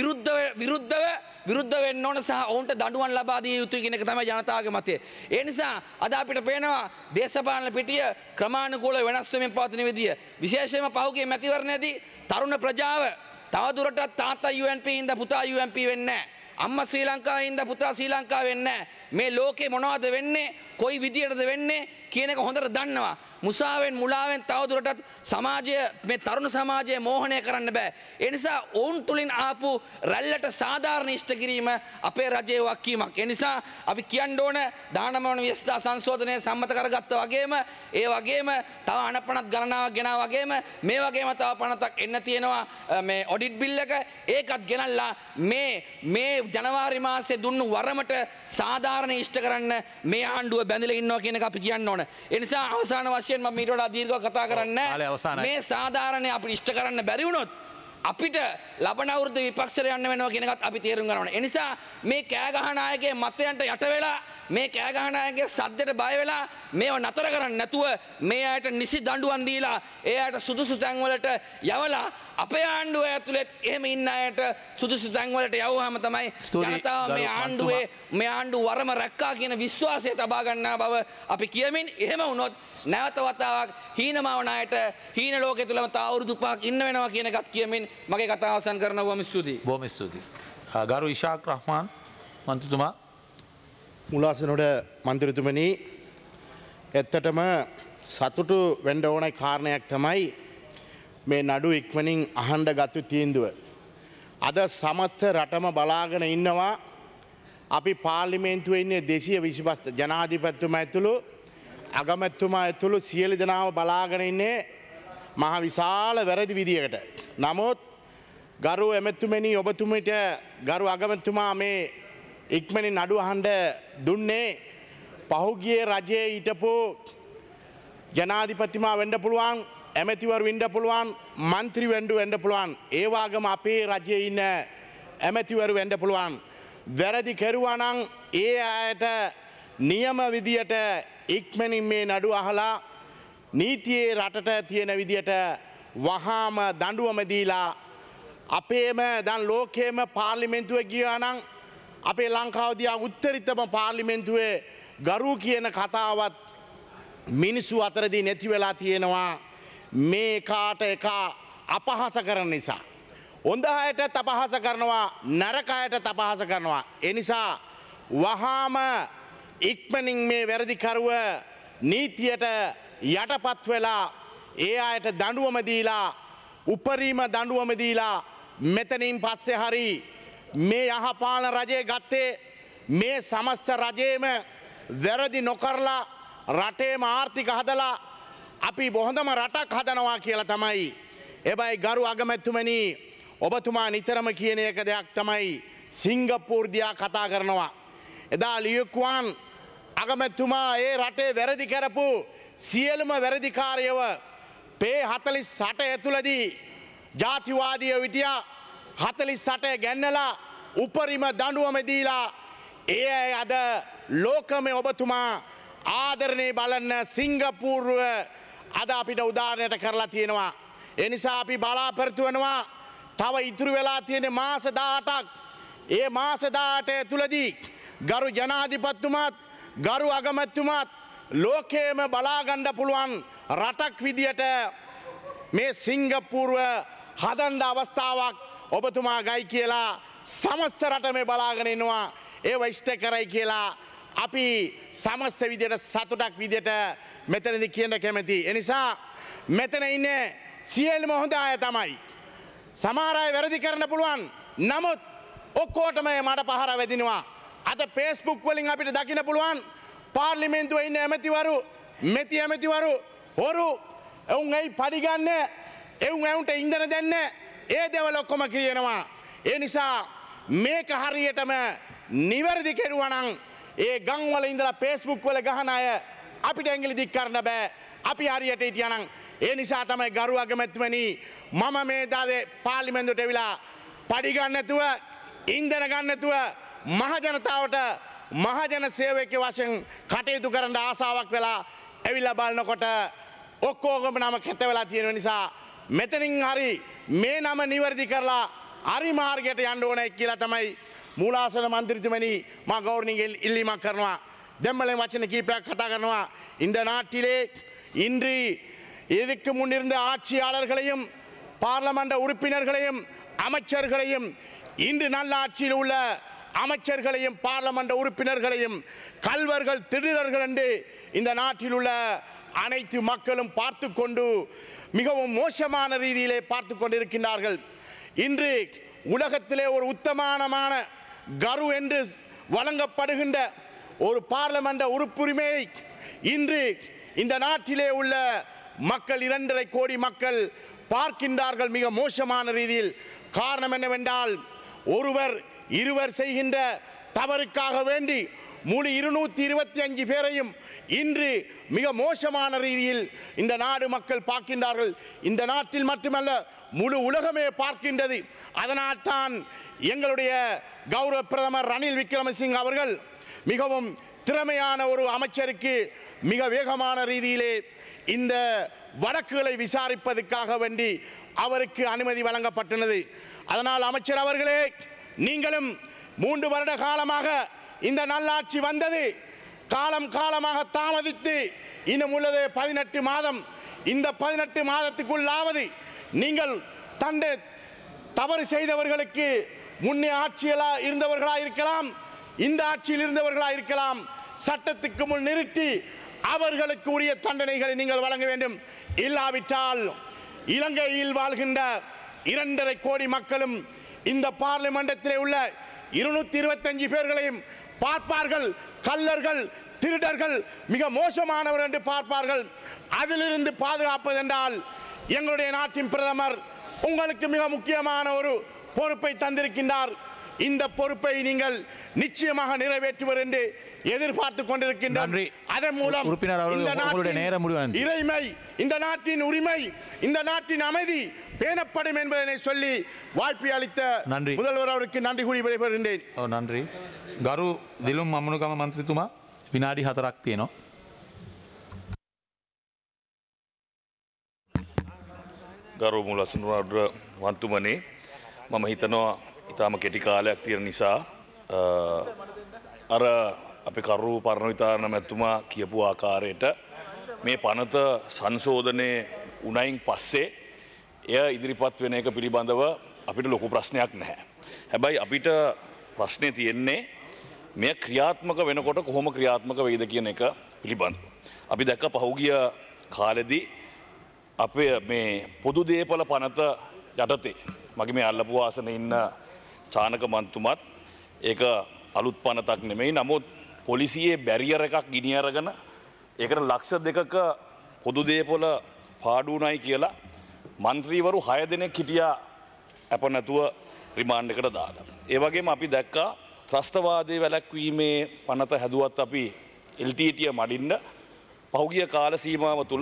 විරුද්ධ වෙන්න ඕන සහ ඔවුන්ට දඬුවම් ලබා දිය යුතුයි කියන එක තමයි ජනතාවගේ මතය. ඒ නිසා අද අපිට පේනවා දේශපාලන පිටිය ක්‍රමානුකූලව වෙනස් වෙමින් පවතින විදිය. විශේෂයෙන්ම පහුගිය මැතිවරණයේදී තරුණ ප්‍රජාව තවදුරටත් තාත්තා UNP ඉඳ පුතා UNP වෙන්නේ නැහැ. අම්මා ශ්‍රී ලංකාවේ ඉඳ පුතා ශ්‍රී ලංකාවේ වෙන්නේ නැහැ. මේ ලෝකේ මොනවද වෙන්නේ? කොයි විදියටද වෙන්නේ කියන එක හොඳට දන්නවා. මුසාවෙන් මුලාවෙන් තවදුරටත් සමාජය මේ තරුණ සමාජය මෝහනය කරන්න බෑ. ඒ නිසා ඔවුන් තුලින් ආපු රැල්ලට සාධාරණ ඉෂ්ට කිරීම අපේ රජයේ වගකීමක්. ඒ නිසා අපි කියන්න ඕන 19 වන ව්‍යවස්ථා සංශෝධනය සම්මත කරගත්තා වගේම ඒ වගේම තව අනපනත් ගණනාවක් ගෙනා වගේම මේ වගේම තව පනතක් එන්න තියෙනවා මේ ඔඩිට් බිල් එක. ඒකත් ගෙනල්ලා මේ ජනවාරි මාසේ දුන්නු වරමට සාධාරණ ඉෂ්ට කරන්න මේ ආණ්ඩුව බැඳලා ඉන්නවා කියන එක අපි කියන්න ඕන. ඒ නිසා අවසාන වශයෙන් මම ඊට වඩා දීර්ඝව කතා කරන්නේ මේ සාධාරණේ අපි ඉෂ්ට කරන්න බැරි වුණොත් අපිට ලබන අවුරුද්ද විපක්ෂයට යන්න වෙනවා කියන එකත් අපි තේරුම් ගන්න ඕනේ. ඒ නිසා මේ කෑ ගහන අයගේ මතයන්ට යට වෙලා මේ කෑ ගහන අයගේ සද්දට බය වෙලා මේව නතර කරන්නේ නැතුව මේ අයට නිසි දඬුවම් දීලා ඒ අයට සුදුසු තැන් වලට යවලා අපේ ආණ්ඩුව ඇතුළේ එහෙම ඉන්න අයට සුදුසු තැන් වලට යවුවාම තමයි ජනතාව මේ ආණ්ඩුව වරම රැක්කා කියන විශ්වාසය තබා ගන්නා බව අපි කියමින් එහෙම වුණොත් නැවත වතාවක් හීනමාවන අයට හීන ලෝකෙ තුලම තව අවුරුදු 5ක් ඉන්න වෙනවා කියන එකත් කියමින් මගේ කතාව අවසන් කරනවා. බොහොම ස්තුතියි.
බොහොම ස්තුතියි. ගරු ඉෂාක් රහ්මාන් මන්ත්‍රීතුමා.
මුලාසනොට මන්ත්‍රීතුමනි, ඇත්තටම සතුටු වෙන්න ඕන කාරණයක් තමයි මේ නඩු ඉක්මනින් අහන්න ගත්තු තීන්දුව. අද සමස්ත රටම බලාගෙන ඉන්නවා. අපි පාර්ලිමේන්තුවේ ඉන්නේ 225 ජනාධිපතිතුමා ඇතුළු අගමැතිතුමා ඇතුළු සියලු දෙනාම බලාගෙන ඉන්නේ මහ විශාල වැරදි විදියකට. නමුත් ගරු එමෙතුමනි, ඔබතුමිට ගරු අගමැතිතුමා මේ ඉක්මනින් නඩු අහන්න දුන්නේ පහුගිය රජයේ හිටපු ජනාධිපතිතුමා වෙන්න පුළුවන්, ඇමතිවරු වෙන්න පුළුවන්, മന്ത്രി වෙන්න පුළුවන්, ඒ වගේම අපේ රජයේ ඉන්න ඇමතිවරු වෙන්න පුළුවන්. වැරදි කරුවා නම් ඒ අයට නියම විදියට ඉක්මනින් මේ නඩු අහලා නීතියේ රටට තියෙන විදියට වහාම දඬුවම දීලා අපේම දැන් ලෝකයේම පාර්ලිමේන්තුවේ ගියා නම් අපේ ලංකාව දිහා උත්තරීතම පාර්ලිමේන්තුවේ ගරු කියන කතාවත් මිනිස්සු අතරදී නැති වෙලා තියෙනවා මේ කාට එක අපහාස කරන නිසා. හොඳ අයටත් අපහාස කරනවා, නරක අයටත් අපහාස කරනවා. ඒ නිසා වහාම ඉක්මනින් මේ වැරදිකරුව නීතියට යටපත් වෙලා ඒ අයට දඬුවම දීලා උපරිම දඬුවම දීලා මෙතනින් පස්සේ හරි මේ යහපාලන රජය ගත්තේ මේ සමස්ත රජයේම වැරදි නොකරලා රටේම ආර්ථික හදලා අපි බොහොඳම රටක් හදනවා කියලා තමයි. එබැයි ගරු අගමැතිතුමනි, ඔබතුමා නිතරම කියන එක දෙයක් තමයි සිංගප්පූරු දිහා කතා කරනවා. එදා ලියුක්වාන් අගමැතිතුමා ඒ රටේ වැරදි කරපු සියලුම වැරදිකාරයව පේ 48 ඇතුළදී ජාතිවාදීව විටියා 48 ගැන්නලා උපරිම දඬුවම දීලා ඒ අය අද ලෝකමේ ඔබතුමා ආදරණේ බලන්න සිංගප්පූරුව අද අපිට උදාහරණයට කරලා තියෙනවා. ඒ නිසා අපි බලාපොරොත්තු වෙනවා තව ඉතුරු වෙලා තියෙන මාස 18ක්. ඒ මාස 18 ඇතුළදී ගරු ජනාධිපතිතුමාත් ගරු අගමැතිතුමාත් ලෝකයේම බලා ගන්න පුළුවන් රටක් විදියට මේ සිංගප්පූරුව හදන්න අවස්ථාවක් ඔබතුමා ගයි කියලා සමස්ත රටම බලාගෙන ඉන්නවා. ඒව ඉෂ්ට කරයි කියලා අපි සමස්ත විදියට සතුටක් විදියට මෙතනදී කියන්න කැමතියි. ඒ නිසා මෙතන ඉන්නේ සියලුම හොඳ අය තමයි. සමහර අය වැරදි කරන්න පුළුවන්. නමුත් ඔක්කොටම මඩ පහර වැදිනවා. අද Facebook වලින් අපිට දකින්න පුළුවන් පාර්ලිමේන්තුවේ ඉන්න ඇමතිවරු, මෙති ඇමතිවරු හොරු එවුන් ඇයි පඩි ගන්න, එවුන් ඇවුන්ට ඉන්ධන දෙන්න, ඒ දේවල් ඔක්කොම කියනවා. ඒ නිසා මේක හරියටම නිවැරදි කෙරුවා නම් ඒ ගම් වල ඉඳලා Facebook වල ගහන අය අපිට ඇඟිලි දික් කරන්න බෑ. අපි හරියට හිටියා නම්. ඒ නිසා තමයි ගරු අගමැතිතුමනි මම මේ දාසේ පාර්ලිමේන්තුවට ඇවිලා පඩි ගන්න නැතුව, ඉන්ධන ගන්න නැතුව මහ ජනතාවට මහජන සේවක වශයෙන් කටයුතු කරන්න ආසාවක් වෙලා ඇවිල්ලා බලනකොට ඔක්කොගම නම කැත වෙලා තියෙන නිසා මෙතනින් හරි මේ නම නිවැරදි කරලා හරි මාර්ගයට යන්න ඕනේ කියලා තමයි மூலாசன மந்திரித்துமணி மா கௌரவனிகள் இல்லிமா கர்வா தெம்மலை வச்சன கீப்பா கதா கர்வா இந்த நாட்டிலே இன்று எதுக்கு முன்னிருந்த ஆட்சியாளர்களையும் பார்லமெண்ட் உறுப்பினர்களையும் அமைச்சர்களையும் இன்று நல்ல ஆட்சியில் உள்ள அமைச்சர்களையும் பார்லமெண்ட் உறுப்பினர்களையும் கல்வர்கள் திருடர்கள் என்று இந்த நாட்டில் உள்ள அனைத்து மக்களும் பார்த்து கொண்டு மிகவும் மோசமான ரீதியிலே பார்த்து கொண்டிருக்கின்றார்கள். இன்று உலகத்திலே ஒரு உத்தமமான கரு என்று வழங்கப்படுகின்ற ஒரு பார்லமெண்ட் உறுப்புரிமையை இன்று இந்த நாட்டிலே உள்ள மக்கள் 2.5 கோடி மக்கள் பார்க்கின்றார்கள் மிக மோசமான ரீதியில். காரணம் என்னவென்றால் ஒருவர் இருவர் செய்கின்ற தவறுக்காக வேண்டி முழு 225 பேரையும் இன்று மிக மோசமான ரீதியில் இந்த நாடு மக்கள் பார்க்கின்றார்கள். இந்த நாட்டில் மட்டுமல்ல முழு உலகமே பார்க்கின்றது. அதனால் தான் எங்களுடைய கௌரவ பிரதமர் ரணில் விக்ரமசிங்க அவர்கள் மிகவும் திறமையான ஒரு அமைச்சருக்கு மிக வேகமான ரீதியிலே இந்த வழக்குகளை விசாரிப்பதற்காக வேண்டி அவருக்கு அனுமதி வழங்கப்பட்டுள்ளது. அதனால் அமைச்சர் அவர்களே, நீங்களும் 3 வருட காலமாக இந்த நல்லாட்சி வந்தது காலமாக தாமதித்து இன்னும் உள்ளது 18 மாதம். இந்த 18 மாதத்துக்குள்ளாவது நீங்கள் தவறு செய்தவர்களுக்கு முன்னே ஆட்சியிலா இருந்தவர்களா இருக்கலாம், இந்த ஆட்சியில் இருந்தவர்களா இருக்கலாம், சட்டத்துக்கு முன் நிறுத்தி அவர்களுக்கு உரிய தண்டனைகளை நீங்கள் வழங்க வேண்டும். இல்லாவிட்டால் இலங்கையில் வாழ்கின்ற 2.5 கோடி மக்களும் இந்த பார்லிமெண்டத்திலே உள்ள 225 பேர்களையும் பார்ப்பார்கள். கள்ளர்கள், திருடர்கள், மிக மோசமானவர் என்று பார்ப்பார்கள். அதிலிருந்து பாதுகாப்பதென்றால் எங்களுடைய நாட்டின் பிரதமர் உங்களுக்கு மிக முக்கியமான ஒரு பொறுப்பை தந்திருக்கின்றார். இந்த பொறுப்பை நீங்கள் நிச்சயமாக நிறைவேற்றுவர் என்று எதிர்பார்த்து கொண்டிருக்கின்றார். அதன் மூலம் இறைமை, இந்த நாட்டின் உரிமை, இந்த நாட்டின் அமைதி பேணப்படும் என்பதனை சொல்லி வாய்ப்பு அளித்த முதல்வர் அவருக்கு நன்றி கூறி விடைபெறுகின்றேன்.
நன்றி. ගරු දිලුම් මමුණුගම මන්ත්‍රීතුමා විනාඩි 4ක් තියෙනවා.
ගරු මුලසුනුවර වන්තුමනේ, මම හිතනවා ඉතාම කෙටි කාලයක් තියෙන නිසා අර අපේ කරු පරණ විතාරණ මැතිතුමා කියපු ආකාරයට මේ පනත සංශෝධනය උණයින් පස්සේ එය ඉදිරිපත් වෙන එක පිළිබඳව අපිට ලොකු ප්‍රශ්නයක් නැහැ. හැබැයි අපිට ප්‍රශ්නේ තියෙන්නේ මේ ක්‍රියාත්මක වෙනකොට කොහොම ක්‍රියාත්මක වෙයිද කියන එක පිළිබඳව. අපි දැක්ක පහුගිය කාලෙදී අපේ මේ පොදු දේපල පනත යටතේ මගේ මේ අල්ලපු ආසනේ ඉන්න චානක මන්තුමත් ඒක අලුත් පනතක් නෙමෙයි. නමුත් පොලිසියේ බැරියර් එකක් ගිනි අරගෙන ඒකට ලක්ෂ 2ක පොදු දේපොළ පාඩු උනායි කියලා മന്ത്രിවරු 6 දෙනෙක් හිටියා අප නැතුව රිමාන්ඩ් එකට දාලා. ඒ වගේම අපි දැක්කා ත්‍රස්තවාදයේ වැළැක්වීමේ පනත හැදුවත් අපි LTT මඩින්න පහුගිය කාල සීමාව තුළ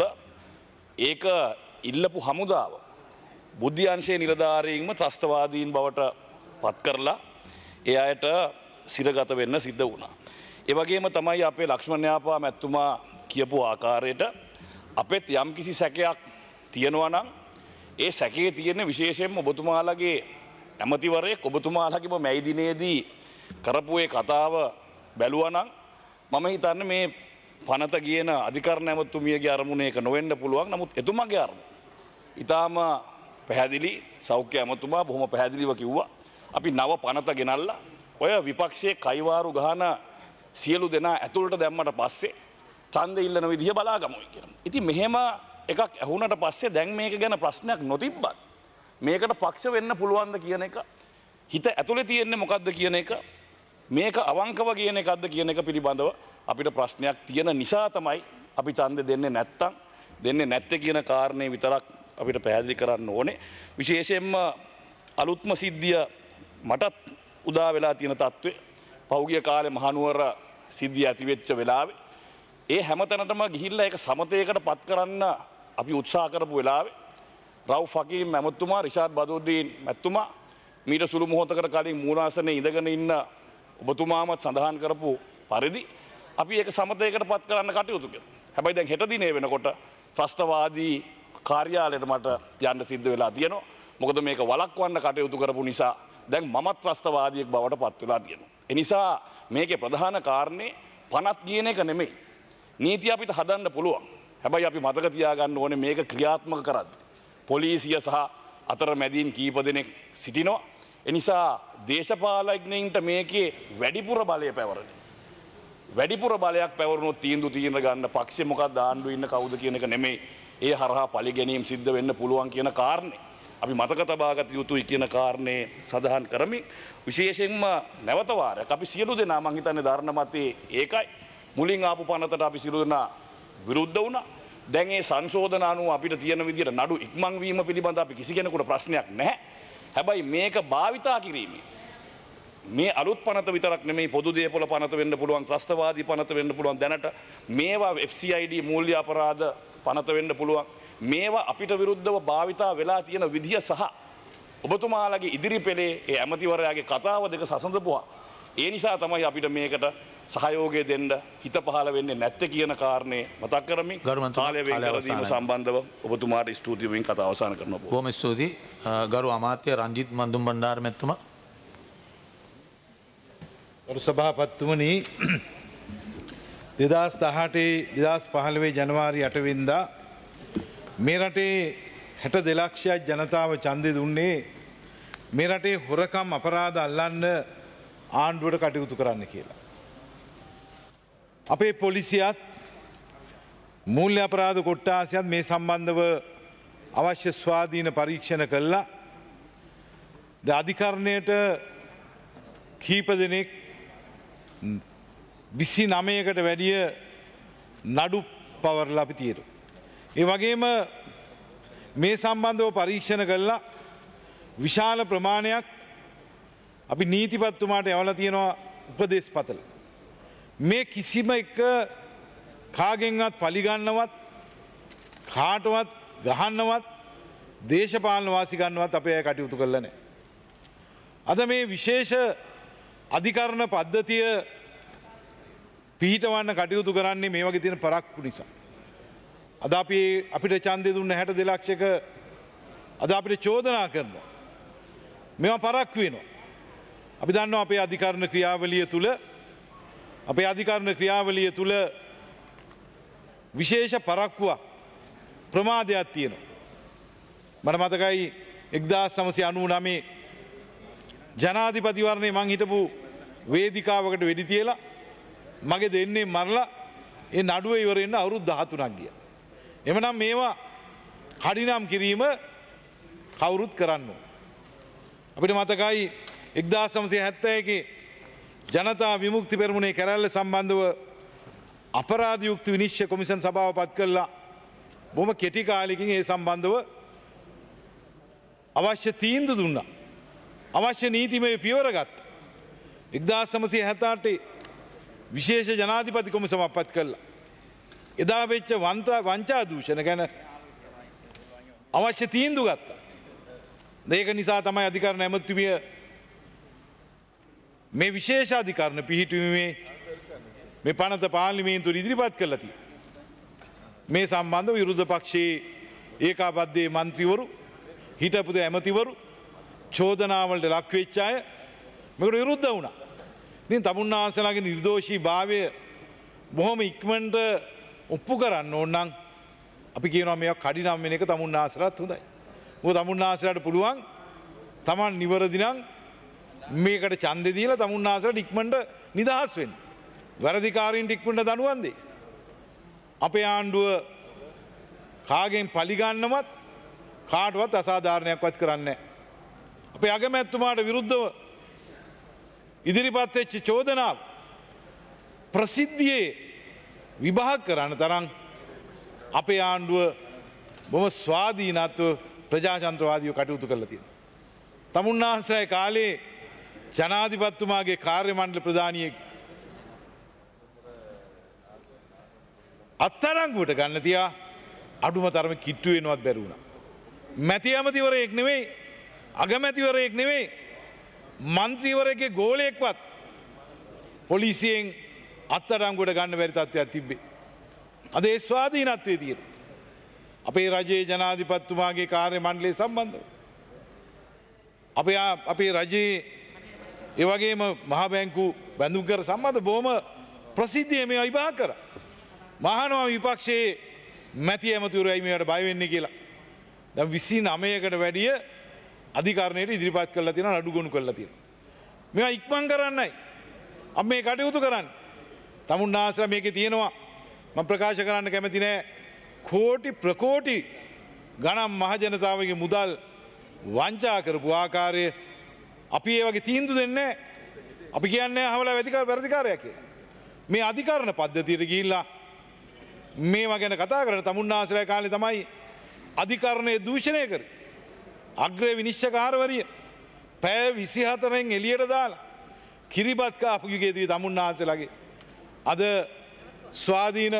ඒක ඉල්ලපු හමුදාව බුද්ධි අංශයේ නිලධාරීන්ම ත්‍රස්තවාදීන් බවට පත් කරලා ඒ අයට සිරගත වෙන්න සිද්ධ වුණා. ඒ වගේම තමයි අපේ ලක්ෂ්මන් යාපා මැතිතුමා කියපු ආකාරයට අපෙත් යම්කිසි සැකයක් තියෙනවා නම් ඒ සැකයේ තියෙන විශේෂයෙන්ම ඔබතුමාලගේ ඇමතිවරයෙක් ඔබතුමාලගේම මැයි දිනේදී කරපු ඒ කතාව බැලුවා නම් මම හිතන්නේ මේ පනත කියන අධිකරණ ඇමතුමියගේ අරමුණ ඒක නොවෙන්න පුළුවන්. නමුත් එතුමාගේ අරමුණ ඊටාම පැහැදිලි. සෞඛ්‍ය ඇමතුමා බොහොම පැහැදිලිව කිව්වා අපි නව පනත ගෙනල්ලා ඔය විපක්ෂයේ කයිවාරු ගහන සියලු දෙනා ඇතුළට දැම්මට පස්සේ ඡන්ද ඉල්ලන විදිහ බලාගමුයි කියලා. ඉතින් මෙහෙම එකක් ඇහුණට පස්සේ දැන් මේක ගැන ප්‍රශ්නයක් නොතිබ්බත් මේකට පක්ෂ වෙන්න පුළුවන්ද කියන එක, හිත ඇතුලේ තියෙන්නේ මොකද්ද කියන එක, මේක අවංකව කියන එකක්ද කියන එක පිළිබඳව අපිට ප්‍රශ්නයක් තියෙන නිසා තමයි අපි ඡන්ද දෙන්නේ නැත්තේ කියන කාරණේ විතරක් අපිට පැහැදිලි කරන්න ඕනේ. විශේෂයෙන්ම අලුත්ම සිද්ධිය මටත් උදා වෙලා තියෙන තත්ත්වය පහුගිය කාලේ මහනුවර සිද්ධිය ඇති වෙච්ච වෙලාවේ ඒ හැමතැනටම ගිහිල්ලා ඒක සමතේකට පත් කරන්න අපි උත්සාහ කරපු වෙලාවේ රවුෆ් හකීම් මැතිතුමා, රිෂාඩ් බදුද්දීන් මැතිතුමා මීට සුළු මොහොතකට කලින් මූලාසනයේ ඉඳගෙන ඉන්න ඔබතුමාමත් සඳහන් කරපු පරිදි අපි ඒක සමතයකට පත් කරන්න කටයුතු කරනවා. හැබැයි දැන් හෙට දිනේ වෙනකොට ත්‍රස්තවාදී කාර්යාලයට මට යන්න සිද්ධ වෙලා තියෙනවා. මොකද මේක වළක්වන්න කටයුතු කරපු නිසා දැන් මමත් ත්‍රස්තවාදියෙක් බවට පත් වෙලා තියෙනවා. ඒ නිසා මේකේ ප්‍රධාන කාරණේ පනත් කියන එක නෙමෙයි. නීතිය අපිට හදන්න පුළුවන්. හැබැයි අපි මතක තියාගන්න ඕනේ මේක ක්‍රියාත්මක කරද්දී පොලිසිය සහ අතරමැදින් කීප දෙනෙක් සිටිනවා. ඒ නිසා දේශපාලඥයින්ට මේකේ වැඩිපුර බලය පැවරෙන. වැඩිපුර බලයක් පැවරුණොත් තීන්දුව తీරන ගන්න පක්ෂෙ මොකක්ද ආණ්ඩුවේ ඉන්න කවුද කියන එක නෙමෙයි. ඒ හරහා පලි ගැනීම සිද්ධ වෙන්න පුළුවන් කියන කාරණේ අපි මතක තබාගත යුතුයි කියන කාරණේ සඳහන් කරමි. විශේෂයෙන්ම නැවත වාරයක් අපි සියලු දෙනා මං හිතන්නේ ධර්ම මතේ ඒකයි. මුලින් ආපු පනතට අපි සියලු දෙනා විරුද්ධ වුණා. දැන් ඒ සංශෝධන අනුව අපිට තියෙන විදිහට නඩු ඉක්මන් වීම පිළිබඳ අපි කිසි කෙනෙකුට ප්‍රශ්නයක් නැහැ. හැබැයි මේක භාවිතා කිරීමේ මේ අලුත් පනත විතරක් නෙමෙයි පොදු දේපොළ පනත වෙන්න පුළුවන්, ත්‍රස්තවාදී පනත වෙන්න පුළුවන්. දැනට මේවා FCID මූල්‍ය අපරාධ පනත වෙන්න පුළුවන්. මේවා අපිට විරුද්ධව භාවිතා වෙලා තියෙන විදිය සහ ඔබතුමාලගේ ඉදිරි පෙළේ ඒ ඇමතිවරයාගේ කතාව දෙක සසඳපුවා. ඒ නිසා තමයි අපිට මේකට සහයෝගය දෙන්න හිත පහළ වෙන්නේ නැත්තේ කියන කාරණේ මතක් කරමින් කාලය වෙන් කර දීම සම්බන්ධව ඔබතුමාට ස්තුති වෙමින් කතාව අවසන් කරනවා.
බොහොම ස්තුතියි. ගරු අමාත්‍ය රංජිත් මන්දුම් බණ්ඩාර මැතිතුමා.
ගරු සභාපතිතුමනි 2018 ජනවාරි 8 වෙනිදා මේ රටේ 62 ලක්ෂයක් ජනතාව ඡන්දය දුන්නේ මේ රටේ හොරකම් අපරාධ අල්ලන්න ආණ්ඩුවට කටයුතු කරන්න කියලා. අපේ පොලිසියත් මූල්‍ය අපරාධ කොට්ටාසයත් මේ සම්බන්ධව අවශ්‍ය ස්වාධීන පරීක්ෂණ කළා. ද අධිකරණයට කීප දෙනෙක් 29කට වැඩිය නඩු පවර්ලා අපි තියෙනවා. ඒ වගේම මේ සම්බන්ධව පරීක්ෂණ කළා විශාල ප්‍රමාණයක් අපි නීතිපතිතුමාට යවලා තියෙනවා උපදේශ පතල. මේ කිසිම එක කාගෙන්වත් පලිගන්නවත් කාටවත් ගහන්නවත් දේශපාලන වාසි ගන්නවත් අපේ අය කටයුතු කරලා නැහැ. අද මේ විශේෂ අධිකරණ පද්ධතිය පිහිටවන්න කටයුතු කරන්නේ මේ වගේ තියෙන පරක්කු නිසා. අද අපිට ඡන්දය දුන්න 62 ලක්ෂයක අද අපිට චෝදනා කරනවා. මේවා පරක්කු වෙනවා. අපි දන්නවා අපේ අධිකරණ ක්‍රියාවලිය තුල විශේෂ පරක්කුවක් ප්‍රමාදයක් තියෙනවා. මට මතකයි 1999 ජනාධිපතිවරණේ මං හිටපු වේදිකාවකට වෙඩි තියලා මගේ දෙන්නේ මරලා ඒ නඩුව ඉවර වෙන්න අවුරුදු 13ක් ගියා. එමනම් මේවා කඩිනම් කිරීම කවුරුත් කරන්න ඕන. අපිට මතකයි 1971 ජනතා විමුක්ති පෙරමුණේ කැරැල්ල සම්බන්ධව අපරාධ යුක්ත විනිශ්චය කොමිෂන් සභාව පත් කළා. බොහොම කෙටි කාලෙකින් ඒ සම්බන්ධව අවශ්‍ය තීන්දුව දුන්නා. අවශ්‍ය නීතිමය පියවර ගත්තා. 1978 විශේෂ ජනාධිපති කොමිසමක් පත් කළා. එදා වෙච්ච වංචා දූෂණ ගැන අවශ්‍ය තීන්දුව ගත්තා. ඒක නිසා තමයි අධිකරණ ඇමතුමිය මේ විශේෂ අධිකරණ පිහිටුවීමේ මේ පනත පාර්ලිමේන්තුවට ඉදිරිපත් කළා තියෙනවා. මේ සම්බන්ධව විරුද්ධ පක්ෂයේ ඒකාබද්ධයේ മന്ത്രിවරු හිටපු ඇමතිවරු චෝදනාවලට ලක් වෙච්ච අය මේකට විරුද්ධ වුණා. ඉතින් තමුන්නාන්සලාගේ නිර්දෝෂී භාවය බොහොම ඉක්මනට ඔප්පු කරන්න ඕන නම් අපි කියනවා මේක කඩිනම් වෙන එක තමුන්නාන්සලාට හොඳයි. මොකද තමුන්නාන්සලාට පුළුවන් Taman නිවැරදි නම් මේකට ඡන්දෙ දීලා තමුන්නාන්සලාට ඉක්මනට නිදහස් වෙන්න. වැරදිකාරීන්ට ඉක්මනට දනුවම් දෙයි. අපේ ආණ්ඩුව කාගෙන් පලිගන්නවත් කාටවත් අසාධාරණයක්වත් කරන්නේ නැහැ. අපේ අගමැතිතුමාට විරුද්ධව ඉදිරිපත් වෙච්ච චෝදනාව ප්‍රසිද්ධියේ විභාග කරන්න තරම් අපේ ආණ්ඩුව බොහොම ස්වාධීනත්ව ප්‍රජාතන්ත්‍රවාදීව කටයුතු කරලා තියෙනවා. තමුන්නාන්සලාගේ කාලේ ජනාධිපතිතුමාගේ කාර්ය මණ්ඩල ප්‍රධානියෙක් අත්අඩංගුවට ගන්න තියා අඩුම තරමේ කිට්ටු වෙනවත් බැරි වුණා. මැති ඇමතිවරයෙක් නෙවෙයි, අගමැතිවරයෙක් නෙවෙයි, මන්ත්‍රීවරයෙක්ගේ ගෝලයෙක්වත් පොලිසියෙන් අත්අඩංගුවට ගන්න බැරි තත්ත්වයක් තිබ්බේ. අද ඒ ස්වාධීනත්වයේ තියෙන අපේ රජයේ ජනාධිපතිතුමාගේ කාර්ය මණ්ඩලය සම්බන්ධව අපේ රජයේ ඒ වගේම මහ බැංකු බැඳුම් කර සම්බන්ධ බොහොම ප්‍රසිද්ධිය මේ විභාග කරා. මහානවා විපක්ෂයේ මැති ඇමතිවරු ඇයි මේවට බය වෙන්නේ කියලා. දැන් 29කට වැඩිය අධිකරණයට ඉදිරිපත් කරලා තියෙනවා, නඩු ගොනු කරලා තියෙනවා. මේවා ඉක්මන් කරන්නයි අපි මේ කටයුතු කරන්නේ. තමුන්නාන්සලා මේකේ තියෙනවා, මම ප්‍රකාශ කරන්න කැමති නෑ, කෝටි ප්‍රකෝටි ගණන් මහජනතාවගේ මුදල් වංචා කරපු ආකාරය. අපි ඒ වගේ තීන්දුව දෙන්නේ නෑ. අපි කියන්නේ අහවලා වැඩිකාරයක් කියලා. මේ අධිකරණ පද්ධතියට ගිහිල්ලා මේවා ගැන කතා කරන තමුන්නාන්සලා කාලේ තමයි අධිකරණයේ දූෂණය කරේ. අග්‍රේ විනිශ්චයකාරවරිය පැය 24න් එළියට දාලා කිරිබත් කාපු යුගයේදී තමුන්නාන්සලාගේ අද ස්වාධීන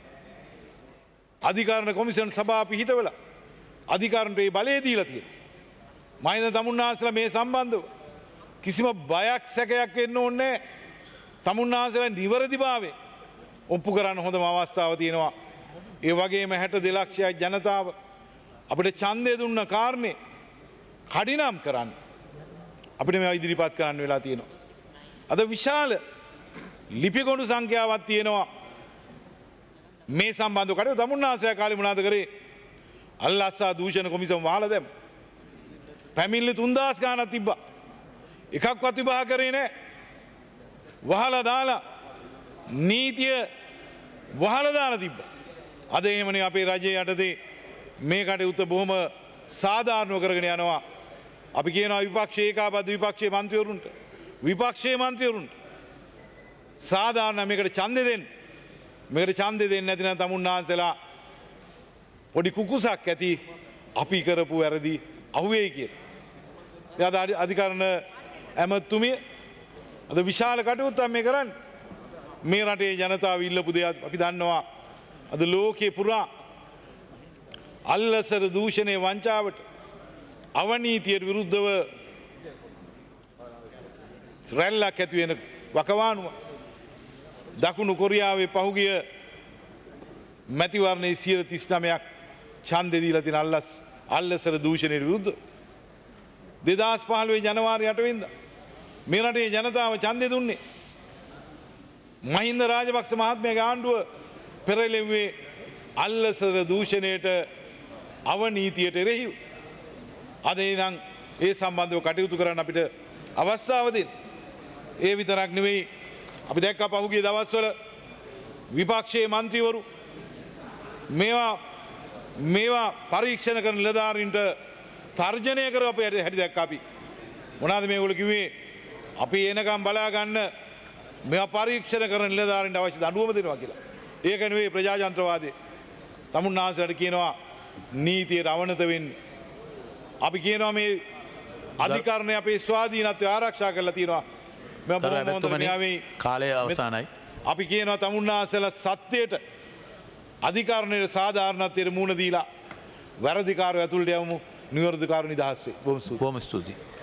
අධිකරණ කොමිෂන් සභාව පිහිටවලා අධිකරණට ඒ බලය දීලා තියෙනවා. මහින්ද තමුන්නාන්සලා මේ සම්බන්ධව කිසිම බයක් සැකයක් වෙන්න ඕනේ නැහැ. තමුන්නාන්සලා නිවැරදිභාවය ඔප්පු කරන්න හොඳම අවස්ථාව තියෙනවා. ඒ වගේම 62 ලක්ෂයක් ජනතාව අපිට ඡන්දය දුන්න කාරණේ කඩිනම් කරන්න අපිට මේවා ඉදිරිපත් කරන්න වෙලා තියෙනවා. අද විශාල ලිපිගොනු සංඛ්‍යාවක් තියෙනවා මේ සම්බන්ධව. කඩේ තමුන්නාන්සලා කාලේ මොනවද කරේ? අල්ලස්සා දූෂණ කොමිසම වහලා දැම්ම. පැමිණිලි 3000 ගාණක් තිබ්බා. එකක්වත් විභාග කරේ නැහැ. වහලා දාලා නීතිය වහලා දාලා තිබ්බා. අද එහෙමනේ අපේ රජයේ යටතේ මේ කටයුත්ත බොහොම සාධාරණව කරගෙන යනවා. අපි කියනවා විපක්ෂයේ ඒකාබද්ධ විපක්ෂයේ මන්ත්‍රීවරුන්ට, විපක්ෂයේ මන්ත්‍රීවරුන්ට සාධාරණ මේකට ඡන්දෙ දෙන්න. මේකට ඡන්දෙ දෙන්නේ නැතිනම් තමුන්නාන්සලා පොඩි කුකුසක් ඇති අපි කරපු වැරදි අහුවේයි කියලා. දැන් අධිකරණ ඇමතුමිය අද විශාල කටයුත්තක් මේ කරන්නේ. මේ රටේ ජනතාව ඉල්ලපු දේ අපි දන්නවා. අද ලෝකේ පුරා අල්ලසර දූෂණය වංචාවට අවනීතියට විරුද්ධව රැල්ලක් ඇති වෙන වකවානුව දකුණු කොරියාවේ පහුගිය මැතිවරණයේ 39ක් ඡන්දෙ දීලා තියෙන අල්ලසර දූෂණයට විරුද්ධව 2015 ජනවාරි 8 වෙනිදා මේ රටේ ජනතාව ඡන්දෙ දුන්නේ මහින්ද රාජපක්ෂ මහත්මයාගේ ආණ්ඩුව පෙරළෙව්වේ අල්ලසර දූෂණයට අවනීතියට එරෙහිව. අද නම් ඒ සම්බන්ධව කටයුතු කරන්න අපිට අවස්ථාව දෙන්න. ඒ විතරක් නෙවෙයි, අපි දැක්කා පහුගිය දවස්වල විපක්ෂයේ මන්ත්‍රීවරු මේවා පරීක්ෂණ කරන නිලධාරීන්ට තර්ජනය කරපු හැටි දැක්කා අපි. මොනවාද මේගොල්ලෝ කිව්වේ? අපි එනකම් බලා ගන්න මේවා පරීක්ෂණ කරන නිලධාරීන්ට අවශ්‍ය දඬුවම දෙනවා කියලා. ඒක නෙවෙයි ප්‍රජාතන්ත්‍රවාදී. තමුන්නාන්සලාට කියනවා නීතියට අවනත වෙන්න. අපි කියනවා මේ අධිකරණය අපේ ස්වාධීනත්වය ආරක්ෂා කරලා තියෙනවා.
කාලය අවසානයි.
අපි කියනවා තමුන්නාන්සලා සත්‍යයට අධිකරණයට සාධාරණත්වයට මුහුණ දීලා වැරදිකාරයෝ ඇතුළට යවමු, නිවැරදිකාරයෝ නිදහස් වේ. බොහොම ස්තුතියි.